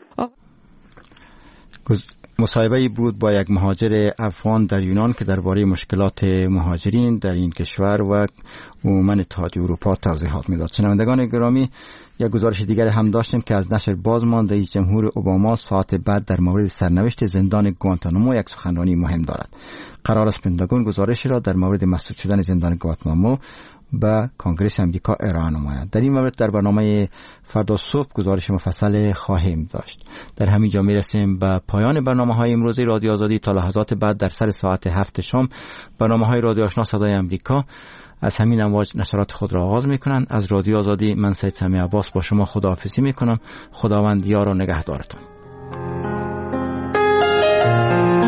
مصاحبه‌ای بود با یک مهاجر افغان در یونان که درباره مشکلات مهاجرین در این کشور و عموما اتحادیه اروپا توضیحات میداد. شنوندگان گرامی، یک گزارش دیگر هم داشتیم که از نشر بازمانده رئیس جمهور اوباما ساعت بعد در مورد سرنوشت زندان گوانتانامو یک سخنرانی مهم دارد. قرار است پنتاگون گزارشی را در مورد مسدود شدن زندان گوانتانامو به کنگره امریکا ارائه نماید. در این مورد در برنامه فردا صبح گزارش مفصل خواهیم داشت. در همین جا میرسیم به پایان برنامه‌های امروزی رادیو آزادی. تا لحظات بعد در سر ساعت هفت شام برنامه‌های رادیو آشنا صدای امریکا از همین امواج نشرات خود را آغاز می‌کنند. از رادیو آزادی من سید سمیع عباس با شما خداحافظی می‌کنم. خداوند یار و نگهدارتان.